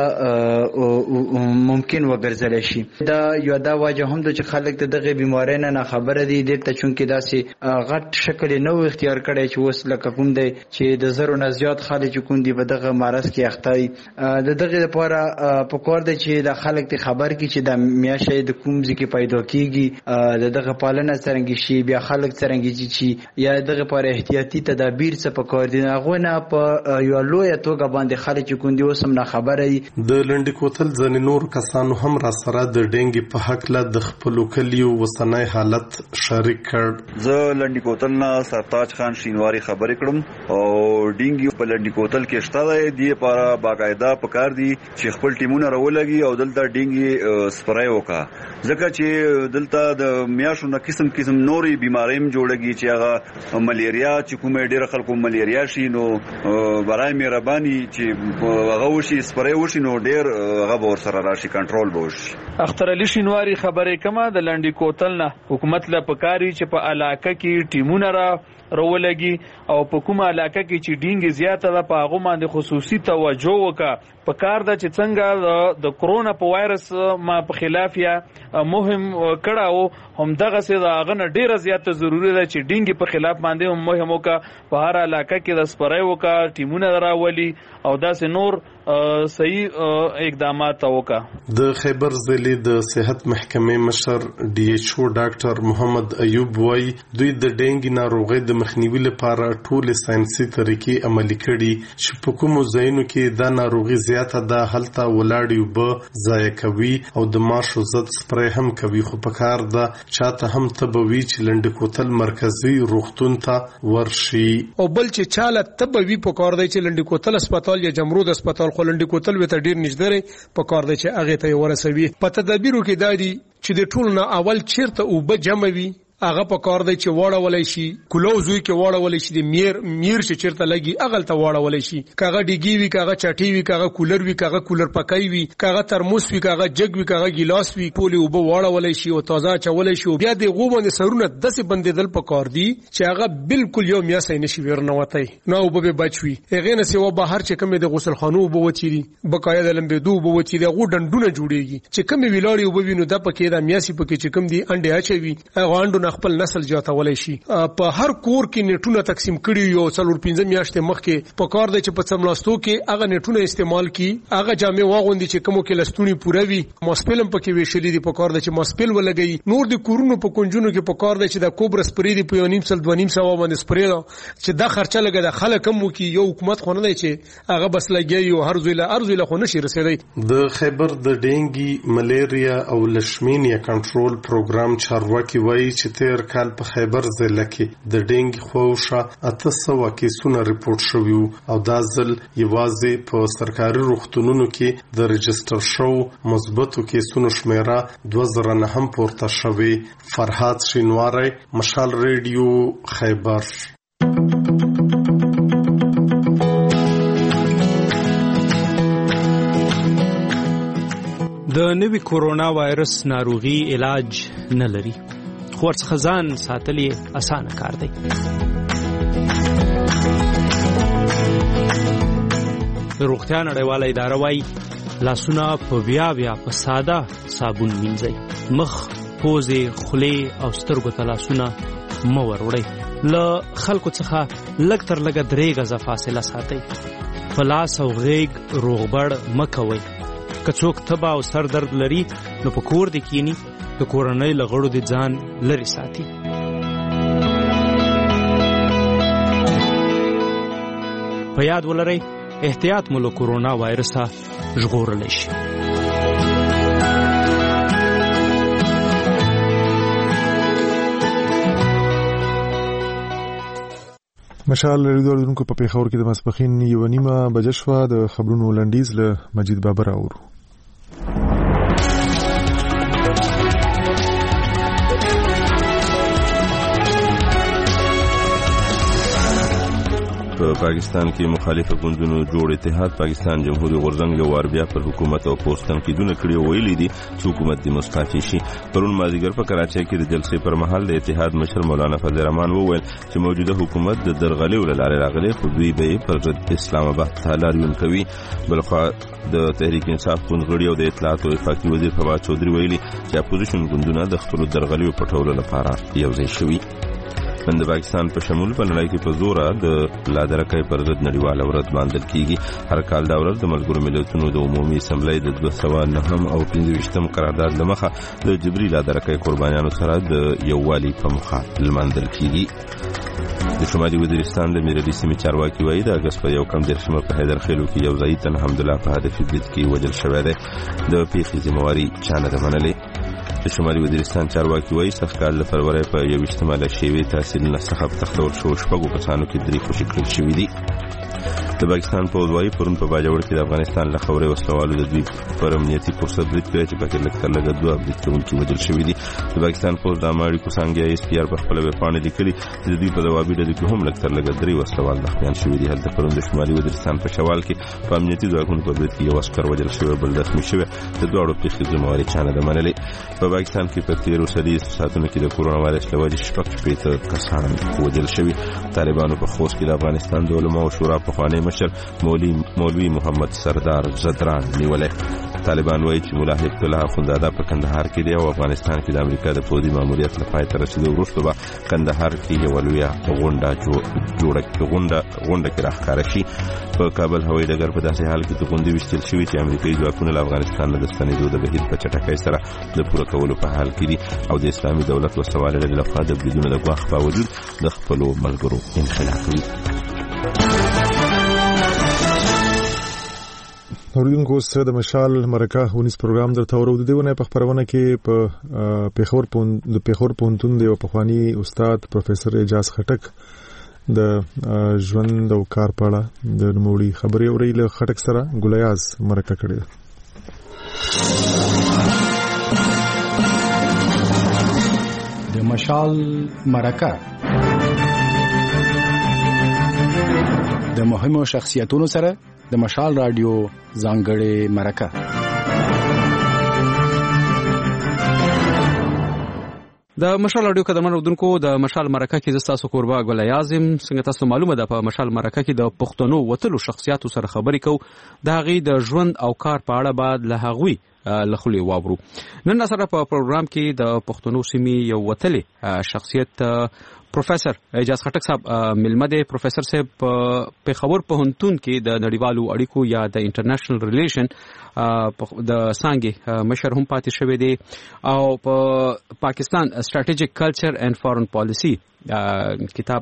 ممکن وګرځول شي. دا یو دا وجه هم د چې خلک دغه بیماری نه خبره دي دلته چونکې داسې غټ شکل نو اختیار کړی چې اوس لکه کوم دی چې د زرو نه زیات خلک چې کوم دي په دغه مرض کې اخته دي. د دغه لپاره پکار دی چې د خلک ته خبر کی چې د میاشتې د کوم ځای کې پیدا کیږي، د دغه پالنه څنګه شي، بیا خلک څنګه چې یا دغه لپاره احتیاطي تدابیر څه پکار دي. هغه نه په یو لوی توګه باندې خلک چې کوم دي اوس هم نه خبره دي. د لنډ کوتل ځنې نور کسانو هم را سره د ډینګي په حق له د خپل کلیو وسنۍ حالت شریک کړ. زه لنډی کوتل نه سرتاج خان شینواری خبرې کړم او ډینګي په لنډی کوتل کې شته دی. دی لپاره باقاعده پکار دي چې خپل ټیمونه راولګي او دلته ډینګي سپرای وکړه، ځکه چې دلته د میاشو نه قسم قسم نوري بیماری هم جوړږي چې هغه ملیریا چې کومه ډیره خلکو ملیریا شي نو برای مهرباني چې هغه وشي سپرای وشي نو ډیر هغه ور سره راشي کنټرول به وشي. اختر علي شینواری خبرې کما د لنډی کوتل نه حکومت له پکاري چې په علاقه کې ټیمونه را راولګي او په کومه علاقه کې چې ډینګ زیاته ده په هغه باندې خصوصي توجه وکړه. په کار ده چې څنګه د کرونا په وایرس ما په خلاف یا مهم کړه او هم دغه سي دا غنه ډیره زیاته ضروری ده چې ډینګ په خلاف باندې هم مهم وکړه. په هر علاقه کې د سپرای وکړه، ټیمونه راولي او داسې نور صحیح اقدامات وکړه. د خیبر ضلع د صحت محکمې مشر ډي ایچ او ډاکټر محمد ایوب وای دوی د ډینګ ناروغي د مخنیوي لپاره ټول ساينسي طریقې عملي کړي چې په کومو ځایونو کې دا ناروغي زیاته ده هلته ولاړ به ضایع کوي او د ماشو ضد سپری هم کوي. خو په کار ده چاته هم تبوي چې لنډ کوتل مرکزی روغتون ته ورشي او بل چې چاله تبوي په کار دی چې لنډ کوتل هسپتال یا جمرود هسپتال خو لنډ کوتل وته ډیر نږدې په کار دی چې هغه ته ورسوي. په تدابیرو کې دادي چې د ټول نه اول چیرته او به جمع وي هغه په کار دی چې واړولای شي کلوزوي کې واړولای شي د میر میر چې چیرته لګي اغل ته واړولای شي، کاغه ډیګي وی کاغه چټي وی کاغه کولر وی کاغه کولر پکای وی کاغه ترموس وی کاغه جګ وی کاغه ګلاس وی ټول او به واړولای شي او تازه چولای شي. بیا د غوبند سرونه دسه بندیدل په کار دی چې هغه بالکل یو میاسه نشي ورنوتای نو به بچوي. هغه نه سیوا بهر چې کوم د غسل خانو به وچيري بقایا د لمبدو به وچيري غو ډندونه جوړيږي چې کوم ویلاړي او وینو د پکې د میاسي پکې چې کوم دی انډه اچوي هغه انډو خپل نسل جاته ولای شي. په هر کور کې نیټونه تقسیم کړي یو څلور پنځه میاشتې مخکې په کار دی چې په سملاستو کې هغه نیټونه استعمال کی هغه جامې واغوندي چې کومو کې لستونی پوره وي ماسپلم پکې ویشلې دي په کار دی چې ماسپل ولګي. نور د کورونو په کنجونو کې په کار دی چې د کوبر سپری دی په یو نیم سل دوه نیم سو باندې سپری دا چې د خرچه لګي د خلک هم کی یو حکومت خو نه دی چې هغه بس لګي یو هر ځای له هر ځای له خو نشي رسیدي. د خیبر د ډینګي ملیریا او لشمینیا کنټرول پروګرام چارواکي وایي چې تیر کال په خیبر ضلع کې د ډینګ خوښه اته سوه کیسونه ریپورت شوي او دا ځل یوازې په سرکاري روغتونونو کې د رجستر شو مثبتو کیسونو شمیره دوه زره نه هم پورته شوي. فرهاد شینواری مشال ریډیو خیبر. د نوي کورونا وایرس ناروغي علاج نه لري خو ورڅخه ځان ساتل یې اسانه کار دی. د روغتیا نړیواله اداره وایي لاسونه په بیا بیا په ساده صابون مینځئ. مخ، پوزې، خولې او سترګو ته لاسونه مه وروړئ. له خلکو څخه لږ تر لږه درې غزه فاصله ساتئ. په لاس او غیږ روغبړ مه کوئ. که څوک تبه او سر درد لري نو په کور دې کینی د کورنۍ له غړو دې ځان لرې ساتي. په یاد ولرئ احتیاط مو له کورونا وایرسه ژغورلی شي. مشال ریډیو دونکو په پیښور کې د مسپخین یو نیمه بجې شوه. د خبرونو لنډیز له مجید بابر اورو. په پاکستان کې مخالفه ګوندونو جوړ اتحاد پاکستان جمهوریت غورځنګ یو وار بیا پر حکومت او پوسټ تنقیدونه کړي او ویلي دي چې حکومت دې مستعفي شي. پرون مازدیګر په کراچۍ کې د جلسې پر مهال د اتحاد مشر مولانا فضل الرحمن وویل چې موجوده حکومت د درغلې ولاره راغلي خو دوی به پر ضد اسلام آباد ته لاریون کوي. بلخوا د تحریک انصاف ګوند غړي او د اطلاعات او وفاقي وزیر فواد چودري ویلي چې اپوزیشن ګوندونه د خپل درغلې پټولو لپاره یوځای شوي. نن د پاکستان په شمول په نړۍ کې په زوره د لادرکۍ پر ضد نړیواله ورځ ماندل کیږي. هر کال دا ورځ د ملګرو ملتونو د عمومي اسمبلی د دوه سوه نهم او پنځه ویشتم قرارداد له مخه د جبري لادرکۍ قربانیانو سره د یووالي په موخه لمانځل کیږي. د شمالي وزیرستان د میرلي سیمې چارواکي وایي د اګست په یو کم دېرشمه په حیدرخیلو کې یو ځایي تن حمدالله په هدفي برید کې وژل شوی دی. د پیښې ذمهواري چا نه ده منلې. د شمالي وزیرستان چارواکي وایي سږ کال د فروری په یوویشتمه له شیوې تحصیل نه څخه په تختول شوو شپږو کسانو کې درې خوشي کړل شوي دي. د پاکستان پوځ وایي پرون په باجوړ کې د افغانستان له خاورې وسلوالو د دوی پر امنیتي فرصت برید کړی چې پکې لږ تر لږه دوه برید کوونکي وژل شوي دي. د پاکستان پوځ د عامه اړیکو څانګې ایس پي آر په خپله ویبپاڼه لیکلي چې د دوی په ځوابي ډلو کې هم لږ تر لږه درې وسلوال زخمیان شوي دي. هلته پرون د شمالي وزیرستان په شوال کې په امنیتي ځواکونو په برید کې یو عسکر وژل شوی بل زخمي شوی. د دواړو پیښې ذمهواري چا نه ده منلې. په پاکستان کې په تېرو څلوېښتو ساعتونو کې د کورونا وایرس له وجې شپږ شپېته کسان وژل شوي. طالبانو په خوست کې د افغانستان د علماو شورا پخوانی مشر مولوي محمد سردار زدران نیولې. طالبان وایي چې ملا هیبت الله اخوندزاده په کندهار کې دی او افغانستان کې د امریکا د پوځي ماموریت له پای ته رسیدو وروسته به کندهار کې یوه لویه غونډه جوړه غونډه غونډه کې راښکاره شي. په کابل هوایي ډګر په داسې حال کې توغندي ویشتل شوي چې امریکایي ځواکونه له افغانستان نه د ستنېدو د بهیر په چټکۍ سره د پوره کولو په حال کې دي او د اسلامي دولت وسوالې ډلې لخوا د بریدونو د ګواښ باوجود د خپلو ملګرو انخلا کوي. اوریدونکو سره د مشال مرکه ونیس پروګرام درته ورو د دیونه په خبرونه کې په پیښور پوند د پیښور پونتون دی او پخوانی استاد پروفیسور اعجاز خټک د ژوند او کار په اړه د نوموړي خبرې اوري له خټک سره ګلیاز مرکه کړې. د مشال مرکه د مهمو شخصیتونو سره د مشال رادیو ځانګړې مرکه. د مشال رادیو قدمن ودونکو د مشال مرکه کې د تاسو قربا ګل یازم څنګه تاسو معلومه ده په مشال مرکه کې د پښتنو وتلو شخصیتو سره خبرې کو د هغې د ژوند او کار په اړه بعد له هغوی لخلې واورو. نن سره په پروګرام کې د پښتنو سیمې یو وتلې شخصیت پروفیسور اعجاز خټک صاحب ملمه دی. پروفیسور صاحب په پیښور پوهنتون کې د نړیوالو اړیکو یا د انټرنیشنل ریلیشن د څانګې مشر هم پاتې شوی دی او په پاکستان سټریټیجیک کلچر اینڈ فارن پالیسی کتاب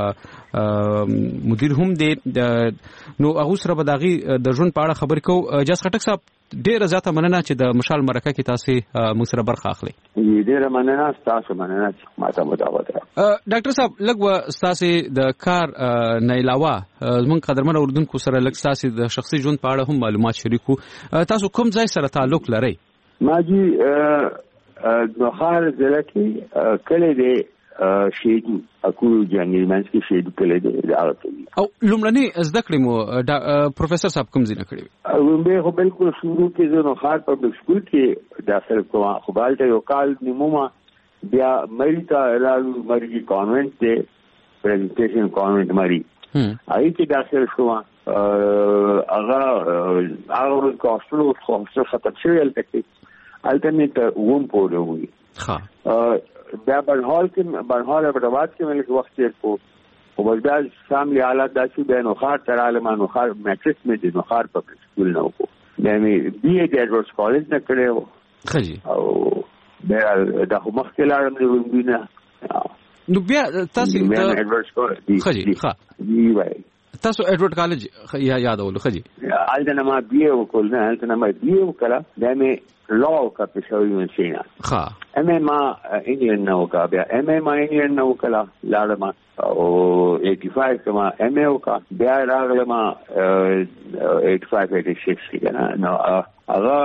مدیر هم دی. نو هغه سره به دغه د ژوند په اړه خبرې کوو. اعجاز خټک صاحب ډیره زیاته مننه چې د مشال مرکه کې تاسو موږ سره برخه اخلي. ډیره مننه تاسو مننه چې ماته مداوت را. ډاکټر صاحب لږ تاسو د کار نه علاوه زموږ قدرمن اوردونکو سره لږ تاسو د شخصي ژوند په اړه هم معلومات شریکو. تاسو کوم ځای سره تعلق لرئ؟ ماجی نوخار ضلع کې کله دی شیدو اکو جنګل منځ کې شیدو کله دی راغلی او لومړنی زده کړې مو پروفیسور صاحب کوم ځای نه کړی؟ لومبه خو بالکل شروع کې زه نوخار پبلک سکول کې داخل کوم. خو بالته یو کال نیمه بیا مری ته راغلو. مری کانوینټ دی پریزنټیشن کانوینټ مری آی کې داخل شوم. هغه هغه کاستلو خو څه ختم شوی البته الټرنیټ ووم پوره وي. ها بیا برحال کې برحال آباد کې مې وخت تیر کو او بلدا فاملی حالات داسې به نو خار تر عالم نو خار میټرک مې د نو خار پبلک سکول نه وکړ. مې بي اي د ایډورډز کالج نه کړو. خجی او بیا د مخکې لاړم د وینډینا. نو بیا تاسو د ایډورډز کالج خجی ها دی وای تاسو ایډورډ کالج یا یادول خجی الته ما بي وکول نه الته ما بي وکړه د مې لا کا پېښوي ونسینا ها ام ما انډین نو کا بیا ام ما انډین نو کلا لاړم او eighty five کما ام او کا بیا راغلم eighty five eighty six کنا نو هغه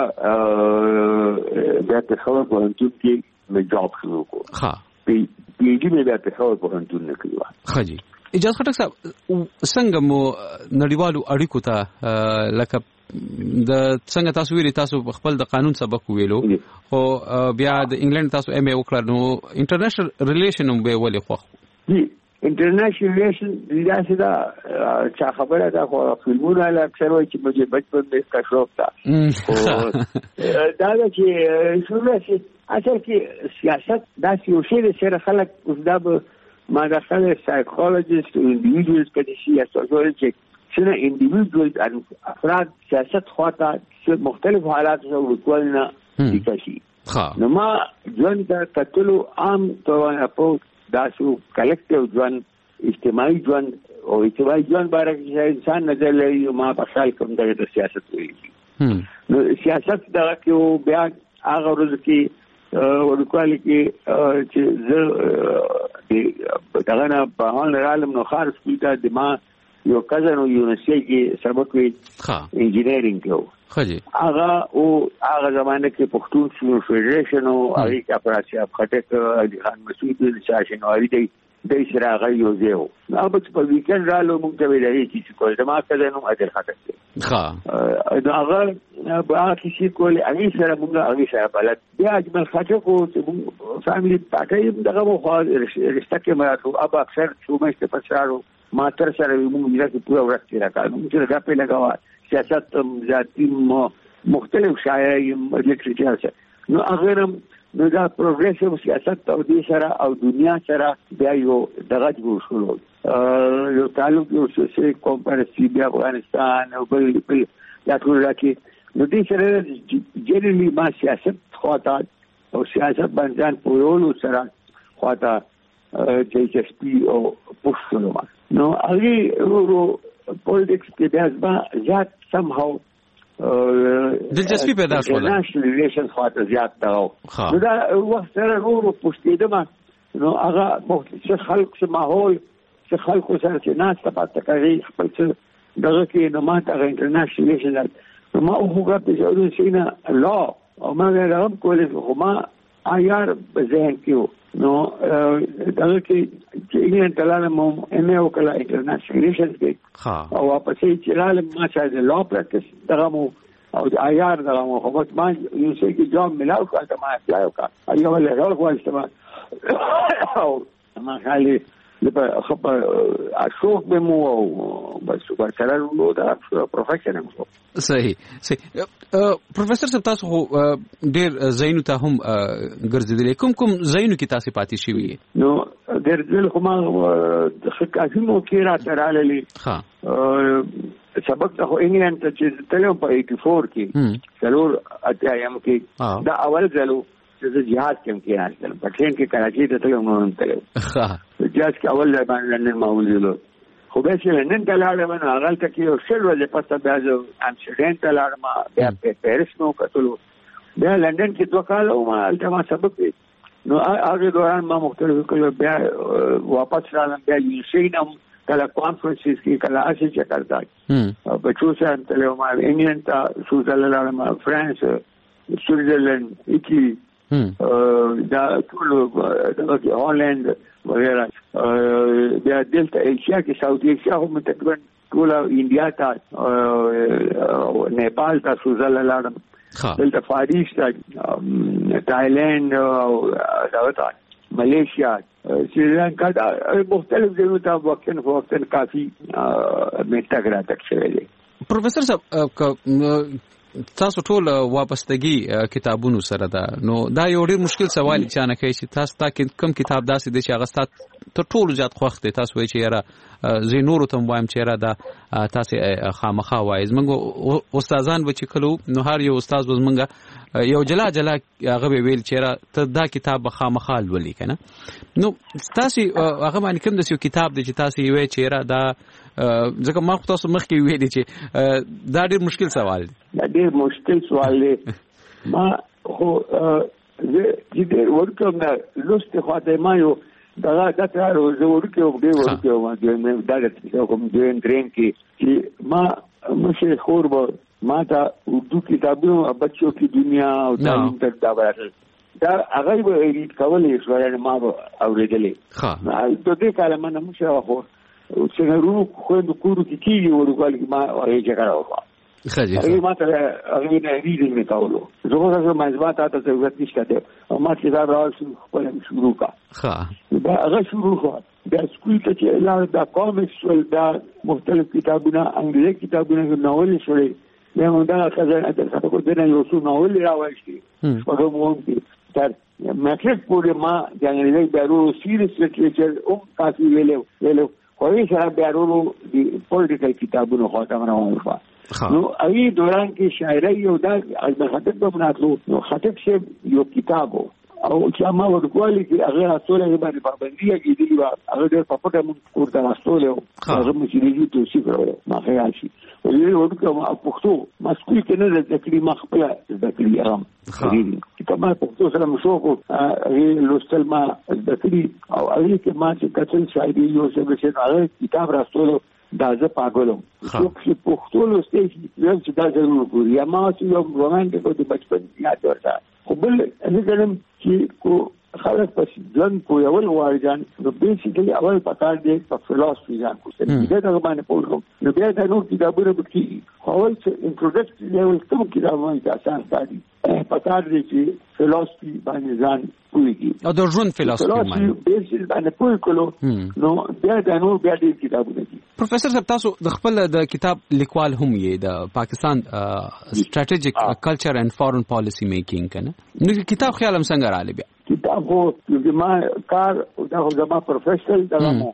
بیا په خبر په انټو کې مې جاب شروع کړ ها پی پی ډی مې بیا په خبر په انټو نه کړو خجی اجازه خټک صاحب څنګه مو نړیوالو اړیکو ته لکه د څنګه تاسو ویلي تاسو خپل د قانون سبق ویلو خو بیا د انګلند تاسو ایم ای وکړ نو انټرنیشنل ریلیشن هم به ولې خو انټرنیشنل ریلیشن دا څه چا خبره ده خو فلمونه لا اکثر وایي چې مجھے بچپن میں کا شوق تھا دا چې شروع شي اصل کې سیاست دا یو شی دی چې خلک اوس دا ما داخل سایکولوژیست و اندیویدویلز کدی سیاستوال چې څنګه اندیویدویلز ان افراد سیاست خواته چې مختلف حالات او وکول نه دي نو ما ځان ته کتلو عام توانه په داسو کلیکټیو ځان اجتماعي ځان او اجتماعي ځان باره کې انسان نظر لري ما په خیال کوم د سیاست ویلي نو سیاست دا کې بیا هغه ورځ کې ورکوالي کې چې زه دغه نه په هان عالم نو خار سکول ته د ما یو کزن او یونیورسيټي کې سبق وی انجینیرینګ کې خجی هغه او هغه زمانه کې پښتون سپورت فدریشن او هغه کې اپراسي خټک علي خان مسعود د شاشنواري دی د سره هغه یو ځو هغه په ویکند رالو موږ ته ویلای چې کول د ما کزن او عادل خټک دی ها دا هغه به کسی کول هغه سره موږ هغه سره بلد بیا اجمل خټک او چې فاميلي پټای دغه مو رشتہ کې مراتو اب اکثر شومه په پسارو ما تر سره موږ یې پورا ورته راکړو موږ دا په لګاوه سیاست ذاتی مختلف شایعي لیټریچر نو هغه نو دا پروګریسیو سیاست او د سره او دنیا سره بیا یو دغه جوړ شو یو تعلق یو څه کمپاریټیو بیا افغانستان او بل بل دا ټول راکې نو دې سره جنرالي ما سیاست خواته او سیاست باندې په یو سره خواته چې چې سپي او پښتونما نو هغه ورو پولیټکس کې بیا ځما زیات سم هاو دلچسپي پیدا شوه نېشنل ریلیشن خاطر زیات دا نو دا وخت سره ورو پښتیدم نو هغه مختلف خلک څخه ماحول څخه خلکو سره چې ناس ته پاتې کوي خپل څه دغه کې نو ما ته انټرنیشنل ریلیشن نو ما هوګه په ځای سینا لا او ما غواړم کولای خو ما آیار ذهن کې نو دغه کې چې انګلند تلاله مو ام او کلا انټرنیشنل ریلیشن کې او واپس چې لاله ما چې لا پریکټس دغه مو او آیار دغه مو خو ما یو څه کې جواب ملاو کړه ما اپلای وکړ ایو له غوړ خو استما او ما خالي لپاره خو اشوف به مو بس ورسره نو دا پروفیشنل مو صحیح صحیح پروفیسور صاحب تاسو ډېر زینو ته هم ګرځیدل کوم کوم زینو کې تاسو پاتې شوی نو ګرځیدل خو ما خکاسي مو کې را تراللی ها سبق ته انګلند ته چې تلو په eighty four کې ضرور اتیایم کې دا اول ځلو چې جهاد کوم کې راځل په ټرین کې کراچي ته تلو نو تلو ها جهاد کې اول ځای لندن ما ولېلو خو به چې لندن ته لاړم نو هغه ته کې یو شل ورځې پسته بیا زه امسټرډام ته لاړم بیا په پیرس نو کتلو بیا لندن کې دوه کال او ما الته ما سبق نو هغه دوران ما مختلف کلو بیا واپس رالم بیا یوسینم کله کانفرنسز کې کله اسی چې کړتا په چوسه تلو ما انګلند ته سوزرلند ما فرانس سوئزرلند ایتلی دا ټول د هالند وغیرہ بیا دلته ایشیا کې ساوث ایشیا هم تقریبا ټول انډیا ته نیپال ته سوزرلند دلته فاریس ته تایلند او دغه ملیشیا سریلانکا دا مختلف ځایونو ته وختن وختن کافي میټا کرا تک شوی دی پروفیسور صاحب تاسو ټول واپستګي کتابونو سره دا نو دا یو ډیر مشکل سوال چې نه کوي چې تاسو تا کوم کتاب داسې دی چې هغه ستاسو ته ټول زیات خوښ دی تاسو وایي چې یاره زه نور ته وایم چې یاره دا تاسو خامخا وایي زمونږ استادان به چې کلو نو هر یو استاد زمونږ یو جلا جلا هغه ویل چې یاره ته دا کتاب خامخا ولولې کنه نو تاسو هغه باندې کوم د یو کتاب دی چې تاسو یې وایي چې یاره دا ځکه ما خو تاسو مخکې ویلي چې دا ډېر مشکل سوال دی. دا ډېر مشکل سوال دی. ما خو زه چې ورکوم نه لوستې خواته ما یو دغه دا تر زه ورکوم ډېر ورکوم دا د کوم دویم دریم کې چې ما مشه خور به ما ته اردو کتابونو بچو کی دنیا او تعلیم تر دا ورته دا هغه به ریډ کولې شو یعنی ما اوریدلې ها د دې کلمه نه مشه خو څنګه ورو خو د کورو کې کیږي ورکول کې ما هغه جګړه وکړه خاجي هغه ما ته هغه نه ریډینګ نه کولو زه هغه مجبور ته ضرورت نشته او ما چې دا راځم خپل شروع کا ها دا هغه شروع کړ د سکول ته چې لاړ دا کومکس ول دا مختلف کتابونه انګلیسي کتابونه ناول شوړي مې مونږ دا خزانه د تاسو د نه یو څو ناول راوښتي په کوم کې تر میټریک پورې ما د انګلیسي بیرو سیریس لټریچر او کافي ویلو ویلو خو یې سره بیرو د پولیټیکل کتابونو خاطر نه وایي نو ای دوران کې شاعري یو دا از خطب په مناسبو نو خطب شه یو کتابو او چې ما ورکوالي چې هغه اصله باندې پابندي کېدلی و هغه ډېر په پټه مونږ کوړه راستول او هغه مې چې ریږي ته سی کړو ما خیال شي او یې ورکوم په پښتو مسکول کې نه د تکلیف ما خپل د تکلیف ارام کتاب ما پښتو سره مشو کو هغه لوستل ما د تکلیف او هغه کې ما چې کتل شاعري یو څه چې هغه کتاب راستول دا زه پاګلم چې پښتو لوستل چې چې دا ضرور وګوري یا ما چې یو رومانټیک د بچپن یاد ورته خو بل زه ګرم چې کو خلک په ځان کو یو وارجان نو بیسیکلی اول پکار دی په فلسفي ځان کو څه دا باندې پوهم نو بیا دا نو کتابونه بکی خو اول چې انټروډکټ لیول کوم کتابونه چې اساس دادي پکار دی چې فلسفي باندې ځان پوهیږي او د ژوند فلسفي باندې بیسیکلی باندې پوه کولو نو بیا دا نو بیا د کتابونه دي. پروفیسور صاحب تاسو د خپل د کتاب لیکوال هم یې د پاکستان سټریټیجیک کلچر اینڈ فورن پالیسی میکینګ کنه نو کتاب خیال هم څنګه رااله بیا کتاب خو زما کار دا خو زما پروفیشنل دا مو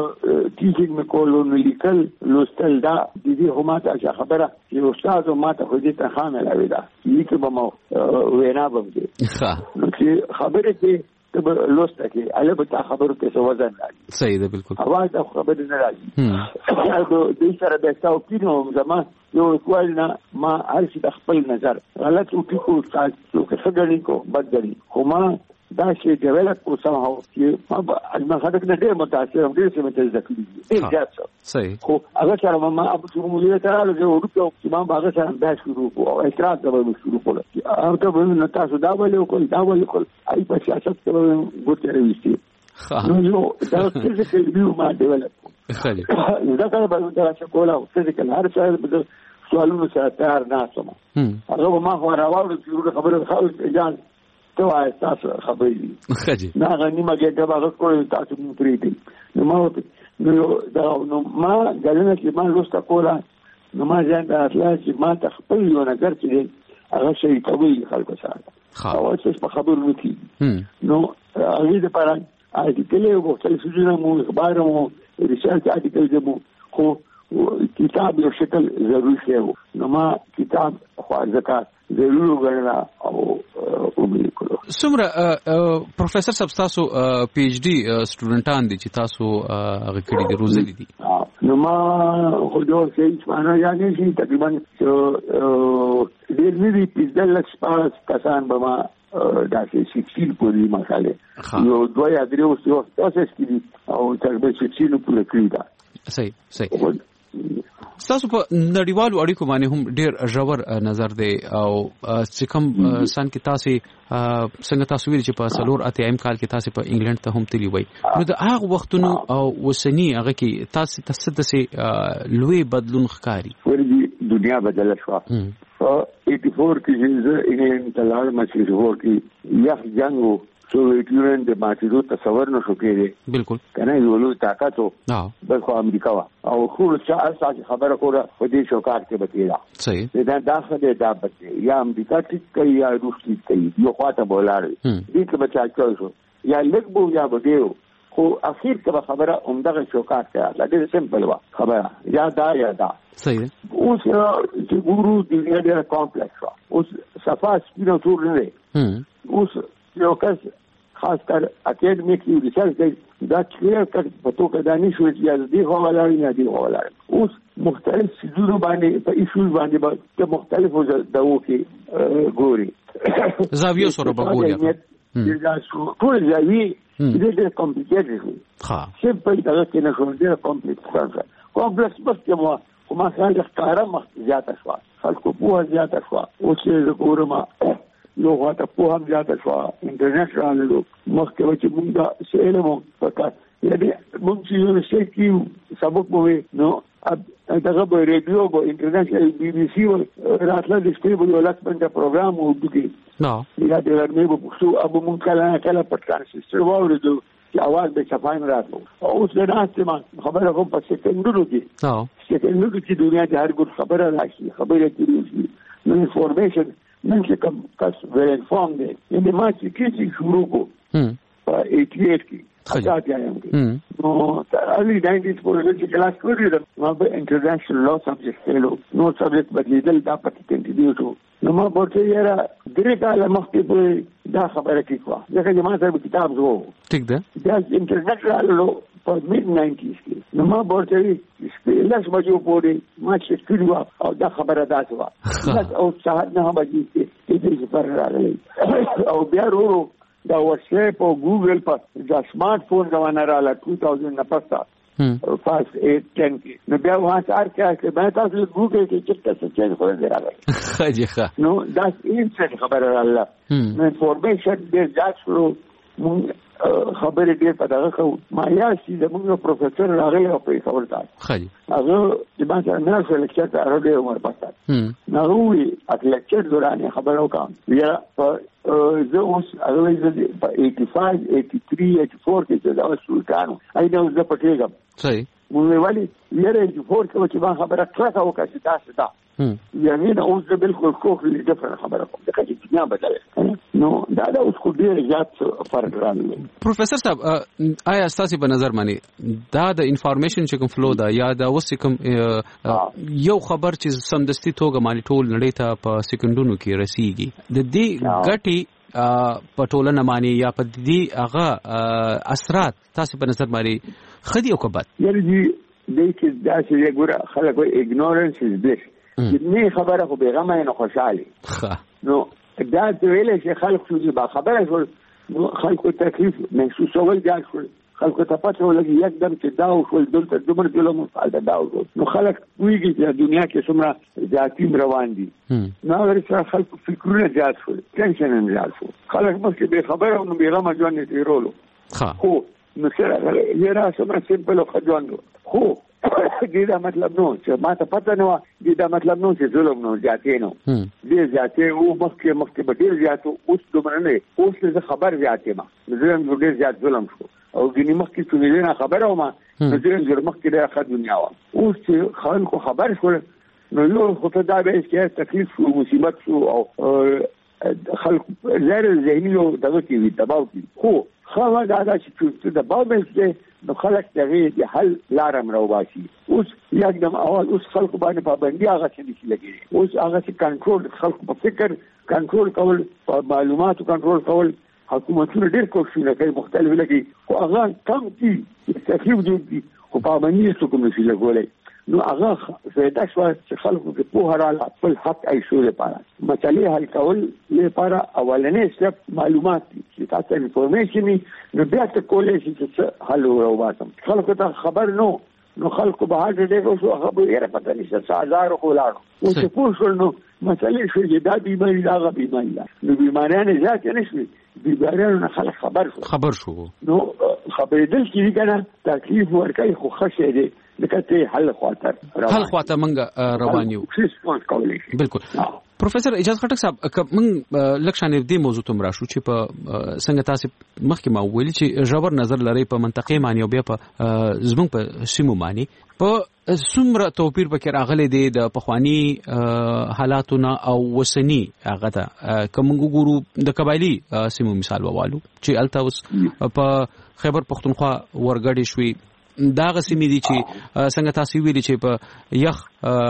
ټیچینګ مې کولو نو لیکل لوستل دا د دې هم ته خبره چې استاد ما ته خو دې ته خامل اوي دا لیکه به مو وینا به دې ښه نو چې خبره کې ته لوسته کې اله به تا خبرو کې څه وزن راځي صحیح ده بالکل اواز دا خبره نه راځي دا د سره د تاسو کینو زما یو کوال نه ما هر څه خپل نظر غلط او کو تاسو څه څنګه کو بدګنی خو ما دا شی ډیولپ کو سم هو چې ما اجمه خدک نه ډیر متاثر هم ډیر څه متل ذکر دي اجازه صحیح خو هغه سره ما ابو شروع تراله چې ورکو چې ما هغه سره بحث شروع کو او اعتراض به شروع کول او ته به نو تاسو دا ولې کول دا ولې کول ای په سیاست کې به ګوتې راوستي نو یو دا څه چې ویو ما ډیولپ خالي دا کله به دا چې کولا او څه چې هر څه سوالونو سره تیار نه سم هغه ما خو راوړل چې خبره خالص اجازه ته وای تاسو خبرې خجي دا غني ما کې دا باغ کوی تاسو مو پریدي نو ما نو دا نو ما ګلنه چې ما لوستا کولا نو ما ځان دا اخلاص چې ما ته خپل یو نظر چې هغه شي کوي خلکو سره او څه په خبرو وکي نو هغه د پاره ارتکل یو مختلف څه مو خبر مو ریسرچ ارتکل مو خو کتاب یو شکل ضروري شی نو ما کتاب خو ځکه ضرور غواړم او ومني کولو. څومره پروفیسور صاحب تاسو پی ایچ ډي سټوډنټان دي چې تاسو هغه کړي دي روزلي دي؟ نو ما خو دا څه معنا یانې شي تقریبا ډېر نه دي پنځه لک شپږ کسان به ما دا چې شکل پوری مخاله یو دوه یا درې اوس یو تاسو کې او تقریبا شکل پوری کړی دا. صحیح صحیح. تاسو په نړیوالو اړیکو باندې هم ډېر ژور نظر دی او چې کوم سن کې تاسو څنګه تاسو ویل چې په سلور اتیم کال کې تاسو په انګلند ته هم تللی وای نو د هغه وختونو او وسنی هغه کې تاسو تاسو د لوی بدلون ښکاری ورته دنیا بدله شو په اټاسی کې چې انګلند ته لاړ مې چې ورته یخ جنگ سوویت یونین د ماتېدو تصور نشو کېدی بالکل کنه یو لوی طاقت و بل خو امریکا وا او خو چې اساس خبره کوله په دې شوکار کې بتیلا صحیح دا داخله دا بته یا امریکا ټیک کوي یا روس ټیک کوي یو خواته بولاره دې کې بچا شو یا لګ بو یا بډیو خو اخر کې خبره عمدغه شوکار کې لږ سمپل وا خبره یا دا یا دا صحیح اوس چې ګورو دنیا ډېر کمپلیکس وا اوس صفه سپینو تور نه اوس یو کس خاص کر اکیډمیک ریسرچ دی دا کلیر کټ په توګه دا نشو چې دې هو ولاړ نه دی هو ولاړ اوس مختلف سيزونو باندې په ایشوز باندې په مختلفو دغو کې ګوري زاویو سره به ګوري دا ټول زاویې دې ډېر کمپلیکیټډ دي ها سمپل دا کې نه کوم ډېر کمپلیکیټ کمپلیکس بس کې مو کومه څنګه ښکارا مخ زیاته شو خلکو په زیاته شو او چې ګورما یو غاټه په هم زیاته شو انټرنیشنل مخکې چې موږ دا سیلم فقط یعنی موږ چې یو شي کې سبق مو نو دغه به ریډیو به انټرنیشنل بي بي سي راتله د سټیبل ولات باندې پروګرام وګورئ نو یا د ورمه په پښتو ابو مونږ کله کله په ترانسیسټر واورېدو چې आवाज به صفاین راتلو اوس د ناستې ما خبره کوم په سکندونو کې ها سکندونو کې دنیا د هر ګور خبره راشي خبره کیږي نو انفارمیشن نن چې کوم کس ویل انفارم دی یعنی ما چې کیږي شروع کو په اټی ایټ کې خاصه یم نو الی ناینټیز پورې چې کلاس کړی دا ما به انټرنیشنل لا سبجیکټ فیلو نو سبجیکټ بدلیدل دا پټ کنټینیو شو نو ما ورته یاره درې کاله مخکې په دا خبره کې کوه ځکه چې ما سره کتاب زو ټیک ده دا انټرنیشنل لو په میډ ناینټیز کې نو ما ورته لاس بجو پورې ما چې کړو او دا خبره دا شو او ساعت نه بجې کې دې پر راغلی او بیا ورو دا واتساپ او ګوګل په دا سمارټ فون غواړه رااله two thousand نه پستا فاست eight ten کې نو بیا واه چار کې به تاسو ګوګل کې چې تاسو چې خو دې راغلی خاجي ښه نو دا انسان خبره رااله نو انفارمیشن دې ځات شروع مون خبرې دې په دغه خو ما یا چې زموږ پروفیسور راغلی او په خبر تا خاجي هغه چې ما سره نه څه لیکچر ته راغلی عمر پستا نو وی اته لیکچر دورانه خبرو کوم بیا زه اوس هغه په eighty-five eighty-three eighty-four کې دا سلطانو اېدا زه پټېږم صحیح مونږ ویلي یاره eighty-four کې چې ما خبره کړه او کښې تاسو دا یعنی دا اوس بالکل کوخ لري ډیفرنٹ خبره کوم دا چې دنیا بدله نو دا دا اوس کو ډیر زیات فرق راغلی پروفیسور صاحب آیا تاسو په نظر باندې دا د انفارمیشن چې کوم فلو دا یا دا اوس کوم یو خبر چې سمدستي توګه مالي ټول نړۍ ته په سکندونو کې رسیږي د دې ګټي په ټولنه باندې یا په دې هغه اثرات تاسو په نظر باندې خدي او کبد یعنی دې چې دا چې ګوره خلک وایي اګنورنس از بلیس نه خبره خو بیغمه نه خوشاله نو دا ویل چې خلک چې با خبره شول خلکو تکلیف محسوس اول جان شول خلکو ته پته ولګي یکدم چې دا او شول دلته دومره کیلو مفاده دا او نو خلک ویږي چې دنیا کې څومره ذاتي روان دي نو ورته خلکو فکرونه زیات شول ټینشن هم زیات شول خلک مخکې به خبره نو بیغمه ځوان نه تیرولو خو نو سره یې را څومره سیمپل خو ځوان خو دې دا مطلب نو چې ما ته پته نه و دې دا مطلب نو چې ظلم نو زیاتې نو دې زیاتې او مخکې مخکې به ډېر زیاتو اوس دومره نه اوس زه خبر زیاتې ما ظلم ډېر زیات ظلم شو او ګینې مخکې چې نه خبره و ما ظلم ډېر مخکې ډېر ښه دنیا و اوس چې خلکو خبر شول نو یو خو ته دا به چې تکلیف شو مصیبت شو او خلک زیر ذهني او دغه کې وي دباو کې خو خو دا دا چې د دباو به نو خلک دغه د حل لارم راوباسي اوس یکدم اول اوس خلکو باندې پابندي هغه څه نشي لګي اوس هغه څه کنټرول خلکو په فکر کنټرول کول په معلوماتو کنټرول کول حکومتونه ډېر کوشش کوي مختلف لګي خو هغه کم دي تکلیف دي خو پابندي څه کوم نشي لګولای نو هغه زیاده شو چې خلکو کې په هر حال خپل حق ایشو لپاره مسلې حل کول لپاره اولنې سټپ معلومات چې تاسو انفارمیشن نو بیا ته کولای شئ چې حل وروباسم خلکو ته خبر نو نو خلکو به هغه ډېر شو هغه به یې پته نشته هزار خو لاړو او چې پوښتنه نو مسلې شو چې دا بیماری دا غو بیماری نو بیماریان ځکه نشوي بیماریان خلک خبر شو خبر شو نو خبرې دل کې کنه تکلیف ورکړي خو خشه دي لکه حل خاطر حل خاطر منګه روان یو بالکل پروفیسور اجازه خټک صاحب موږ لکشانې دې موضوع ته مراشو چې په څنګه تاسو مخکې ما ویل چې جبر نظر لري په منطقې معنی او بیا په زموږ په سیمو معنی په څومره توپیر پکې راغلي دي د پخوانی حالاتونه او وسنی هغه ته کوم ګورو د قبایلی سیمو مثال ووالو چې التاوس په خیبر پختونخوا ورګړې شوي دا غسیمې دي چې څنګه تاسو ویلي چې په یخ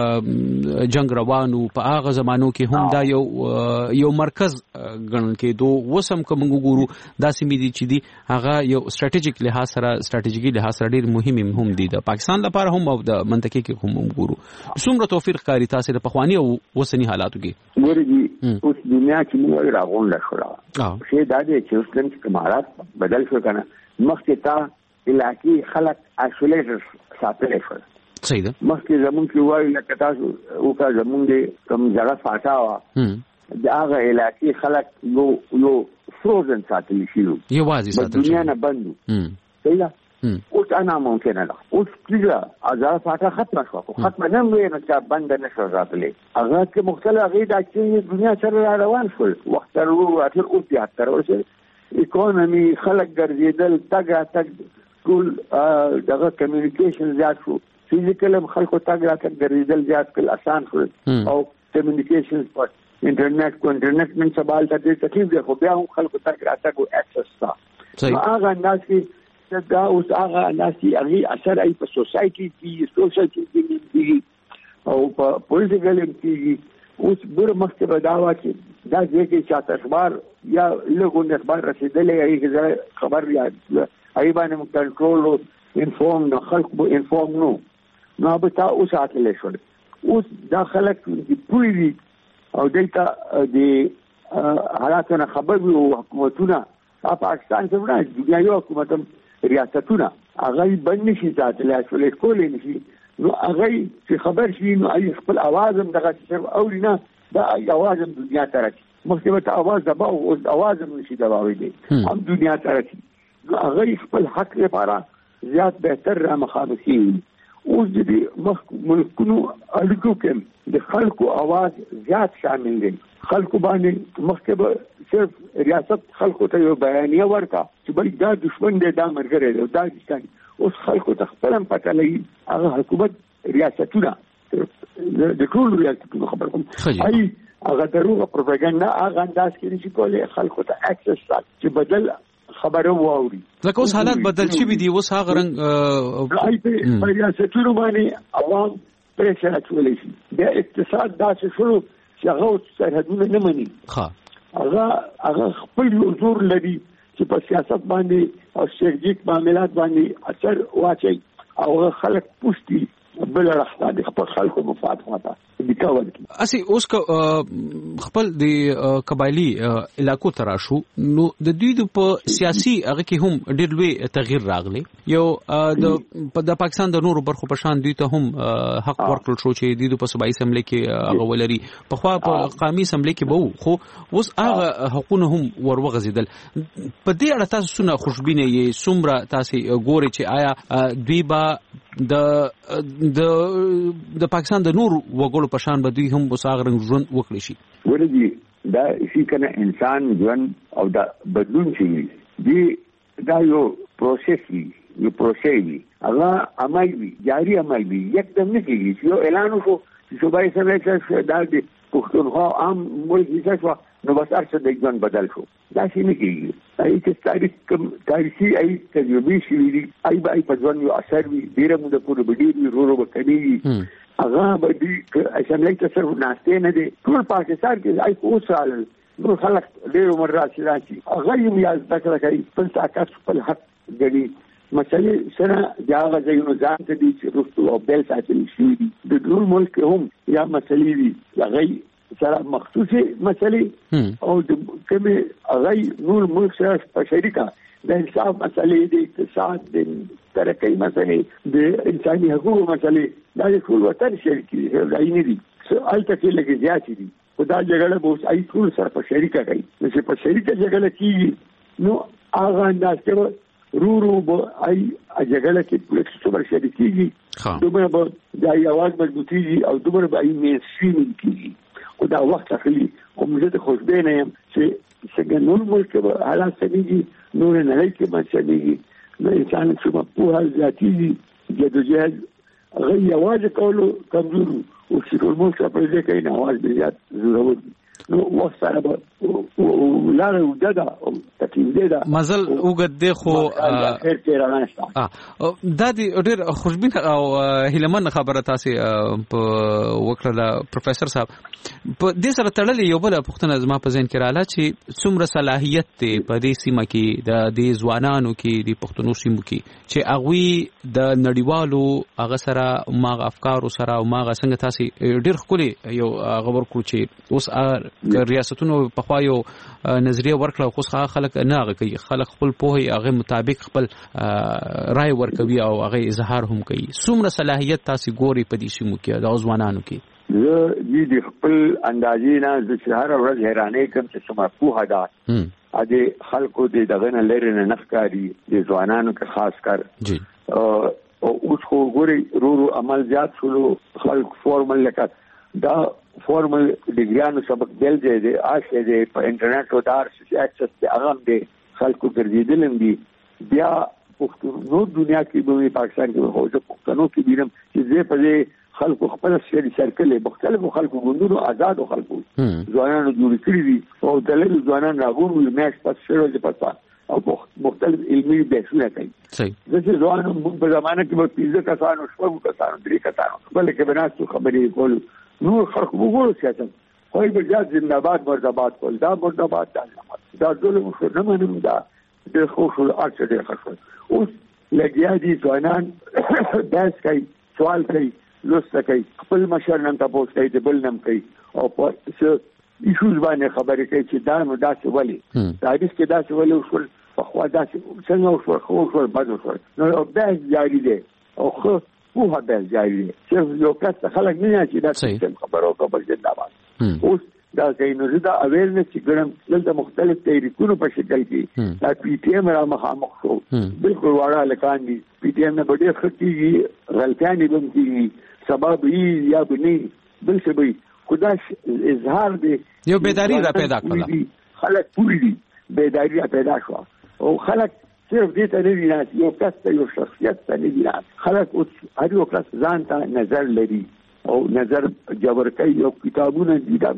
جنگ روانو په هغه زمانو کې هم دا یو یو مرکز ګڼل کېدو. وسم کوم ګورو دا سیمې دي چې دي هغه یو ستراتیژیک لحاظ سره ستراتیژیکي لحاظ سره ډېر مهم هم دي د پاکستان لپاره هم او د منطقې کې هم ګورو. څومره توفیر ښکاري تاسو د پخوانی او اوسنی حالاتو کې؟ ورګي اوس دنیا کې موږ راغونډه شو چې دا دې چې اوس څنګه کمالات بدل شو کنه مخکې تا علاقې خلک آیسولیټر ساتل شو. صحیح ده. مخکې زمون کې وایي لکه تاسو او کا زمون دې کوم ځای فاټا وا دا هغه علاقې خلک یو یو فروزن ساتل شي یو وازي ساتل دنیا نه بندو. صحیح ده. اوس انا ممکنه ده اوس کله ازار فاټا ختم شو ختم نه وي نه چې بند نه شو راتلې هغه کې مختلف هغه د چې دنیا سره روان شول وخت تر اخر اوس بیا تر اوسه اکونومي خلک ګرځیدل تګ تګ ټول دغه کمیونیکیشن زیات شو فزیکل هم خلکو تګ راتګ ګرځیدل زیات کل آسان شو او کمیونیکیشن پر انټرنیټ کو انټرنیټ من سوال ته دې تکلیف دی خو بیا هم خلکو تګ راتګ او اکسس تا هغه انداز کې دا اوس هغه انداز کې هغه اثر ای په سوسايټي کې سوسايټي کې او په پولیټیکل کې اوس بر مکتب داوا کې دا ځکه چې اخبار یا لګون اخبار رسیدلې هغه خبر یا ای باندې کنټرول او انفورم نو خلق به انفورم نو نو به تا اوس اتلې شو اوس دا خلک چې پوری او دلته د حالاتونو خبر وي او حکومتونه په پاکستان کې ونه دنیا یو حکومت ریاستونه هغه باندې شي ځاتلې شولې کولې نشي نو هغه چې خبر شي نو ای خپل आवाज هم دغه څه اورینه دا ای आवाज هم دنیا ته راځي مخکې ته आवाज دبا او आवाज هم نشي دباوي دي هم دنیا ته راځي نو هغه خپل حق لپاره زیات بهتر را مخابسي اوس دې مخ ملکونو اړیکو کې د خلکو आवाज زیات شامل دي خلکو باندې مخکې به صرف ریاست خلکو ته یو بیانیه ورکا چې بل دا دشمن دی دا مرګره دی دا ځکه اوس خلکو ته خپل هم پته لګي هغه حکومت ریاستونه د ټول ریاستونو خبر کوم ای هغه دروغه پروپاګاندا هغه انداز کې چې کولای خلکو ته اکسس چې بدل خبره واوري لکه اوس حالات بدل شي دي اوس هغه رنګ ای په ریاستونو باندې عوام پریشان کولای شي د اقتصاد داسې شروع چې هغه سرحدونه نه مني ها هغه هغه خپل حضور لري چې په سیاست باندې او استراتیژیک معاملات باندې اثر واچي او خلک پوښتي بل راځي د خپل خلکو مفاد خواته وکول اسی اوس خپل د قبایلی علاقو تراشو نو د دوی په سیاسي هغه کې هم ډېر لوی تغییر راغلی یو د پاکستان د نورو برخو په شان دوی ته هم حق ورکړل شو چې دوی په صوبایي اسمبلی کې هغه ولري په خوا په قومي اسمبلی کې به خو اوس هغه حقونه هم ورغځیدل په دې اړه تاسو څنګه خوشبینه یې څومره تاسو ګوري چې آیا دوی به د د د پاکستان د نور وګړو په شان به دوی هم وساغرنګ ژوند وکړي شي ورګي دا شي کنه انسان ژوند او دا بدلون شي دی دا یو پروسس دی یو پروسس دی هغه عمل وی جاری عمل وی یکدم نه کیږي یو اعلان وشو چې صوبایي سره چې دا د پښتونخوا عام ملک حصہ نو بس ارڅ د ژوند بدل شو دا شي نه کیږي ای چې تاریخ کوم تاریخي ای تجربه شي وی ای به ای په ژوند یو اثر وی ډیره موږ په ډیری ورو ورو کړي هغه به دې اسمبلی ته سره ناشته نه دي ټول پاکستان کې ای خو سال نو خلک ډیر عمر راشي راشي هغه یې یاد تکړه کوي په تاکات خپل حق غړي مسلې سره جاغه ځایونو ځان ته دي چې رښتو او بل ساتل شي د ټول ملک هم یا مسلې دي هغه سره مخصوصي مسلې او د کومه هغه نور ملک سره په شریکه د انصاف مسلې د اقتصاد د ترقۍ مسلې د انساني حقوقو مسلې دا ټول وطن شریکي راځي نه دي البته کې لګي زیات دي خدای جګړه به اي ټول سره په شریکه کوي چې په شریکه جګړه کیږي نو هغه انداز کې رو رو به اي جګړه کې ټول سره شریکيږي دومره به د اواز مضبوطيږي او دومره به اي مینستریم کیږي او دا وخت اخلي او موږ ته خوشبینه یم چې څنګه نور ملک به حالات سمېږي نور نه لای کې مسلېږي نو انسان چې په هغه ذاتي جدوجہد هغه یوازې کولو کمزورو او چې ټول ملک په دې کې نه आवाज به زیات ضرورت نو وسره به لاره وګدا او تکلیف ده مزل وګد دی خو خیر تیر نه شته ا د دې ډېر خوشبین او هیلمن خبره تاسو په وکړه پروفیسور صاحب په دې سره تړلې یو بل پوښتنه زما په ذهن کې رااله چې څومره صلاحیت دی په دې سیمه کې د دې ځوانانو کې د پښتنو سیمو کې چې هغه د نړیوالو هغه سره ماغه افکار سره او ماغه څنګه تاسو ډېر خولي یو خبر کړو چې اوس ریاستونو په خوا یو نظریه ورکړه خو څنګه خلک نه هغه کوي خلک خپل پوهه هغه مطابق خپل رائے ورکوي او هغه اظهار هم کوي څومره صلاحیت تاسو ګوري په دې سیمو کې د ځوانانو کې زه دې خپل اندازې نه د شهر ورځ حیرانې کوم چې څومره پوهه ده ا دې خلکو دې دغه نه لري نه نخکاری د ځوانانو کې خاص کر جی او اوس خو ګوري رو رو عمل زیات شلو خلک فورمل لکه دا فورمل ډیګریانو سبق دل دی دی آشه دی په انټرنیټ او دار چې اکسس ته هغه دی خلکو ګرځیدل دي بیا پښتون نو دنیا کې به پاکستان کې هو چې پښتنو کې بینم چې زه په دې خلکو خپل شری سرکل مختلفو خلکو ګوندونو آزاد خلکو ځوانانو جوړ کړی دي او دلیل ځوانان راغورو میاش پات شروع دي پتا او مختلف علمي بحثونه کوي صحیح ځکه ځوانان په زمانه کې به پیزه کسانو شپږ کسانو درې کسانو بلکې بناسو خبرې کول نو خلق وګورو سیاست خو به جات زنده‌باد مرده‌باد کول دا مرده‌باد دا دا ټول مو نه منم دا د خو شو اړه دې خاصه اوس لګیا دي ځوانان داس کوي سوال کوي لوست کوي خپل مشر نن تاسو کوي د بل نم کوي او په څه ایشوز باندې خبرې کوي چې دا نو داسې ولي دا دې کې داسې ولي وشول په خوا داسې څنګه وشول خو وشول بد وشول نو بحث جاری دی او خو پوهه بحث جاری دی چې یو کس خلک نه چې دا څه خبرو کوي زنده‌باد اوس دا کوي نو دا اویرنس چې ګرم دلته مختلف تحریکونو په شکل کې دا پی ټی ایم را مخامخ شو بالکل واړه لکان دي پی ټی ایم نه ډېر خطي غلطیاں بم کیږي سبب یې یا بني بل څه وي خدا اظهار دی یو بیداری را پیدا کړل خلک پوری دي بیداری را پیدا شو او خلک صرف دې ته نه دي یو کس ته یو شخصیت ته نه دي خلک اوس هر یو کس ځان ته نظر لري او نظر جبر کوي او کتابونه دي دا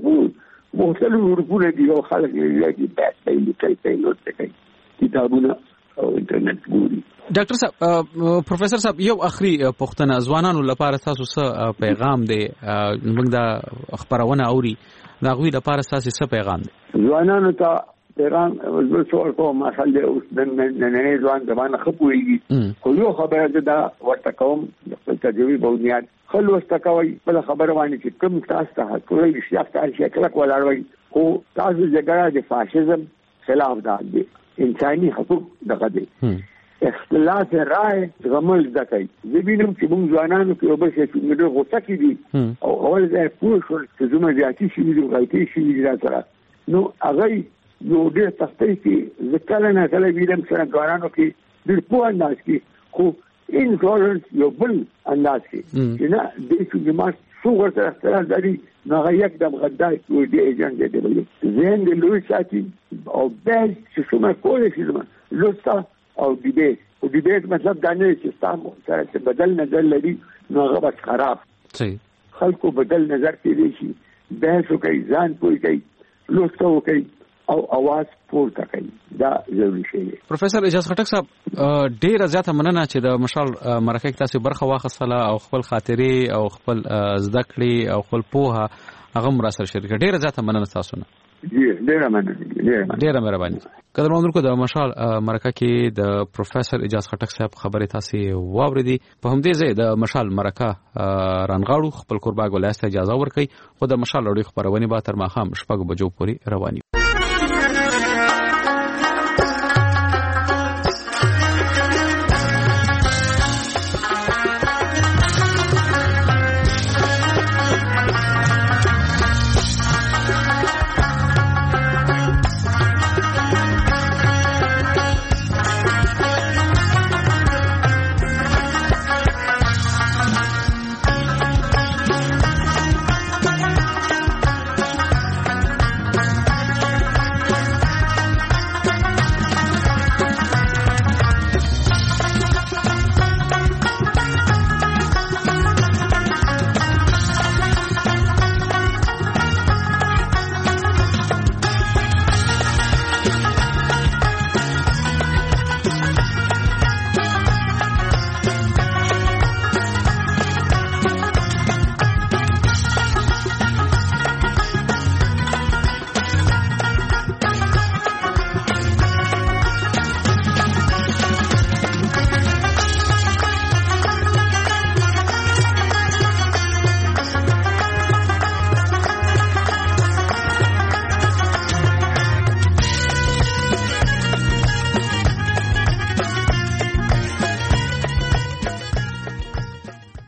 مختلف ورکونه دي او خلک یې دي بحث کوي کوي نوټ کوي کتابونه او انټرنیټ ګوري ډاکټر صاحب پروفیسور صاحب یو اخري پوښتنه ځوانانو لپاره تاسو څه پیغام دی موږ دا خبرونه اوري دا غوي لپاره تاسو څه پیغام دی ځوانانو ته پیغام زه څور کوم ماشاءالله اوس د نن ځوان زمانه خپويږي خو یو خبره ده ورته کوم د تجربه بنیاد خلک واستکوي په خبره باندې چې کوم تاسو ته کوئی شي تاسو چې کله ولاړوي خو تاسو جګړه د فاشیزم خلاف ده انساني حقوق دغه دي اختلاف رائے غمل دکای زبینم چې موږ ځوانانو کې وبې چې موږ غوسه کې دي او اول ځای پوه شو چې زموږ ځاتي شي دي غلطي شي دي راځره نو هغه یو ډېر تخته کې ځکه نه کله ویلم چې ځوانانو کې ډېر په انداز کې خو انټولرنس یو بل انداز کې چې نه د دې ما څو ورته اختلاف لري نو هغه یک د غدای کو دی ایجنټ دی دی زين د لوی ساتي او بل چې څومره کولای شي زموږ لوستا او ډیبیټ او ډیبیټ مطلب دا نه چې تاسو سره چې بدل نظر لري نو هغه بس خراب صحیح خلکو بدل نظر کې شي بحث کوي ځان کوي کوي لوستا کوي او आवाज پورته کوي دا ضروري شی دی پروفیسور اجاز خټک صاحب ډیره زیاته مننه چې د مشال مرکه تاسو برخه واخصله او خپل خاطرې او خپل زده کړې او خپل پوهه هغه مراسل شریک ډیره زیاته مننه تاسو نه ډیره مننه ډیره مهرباني قدرمنو کو د مشال مرکه کې د پروفیسور اجاز خټک صاحب خبرې تاسو واوریدي په همدې ځای د مشال مرکه رانغاړو خپل قرباګ ولایت اجازه ورکړي خو د مشال لړۍ خبرونه به تر ماښام شپږ بجو پورې رواني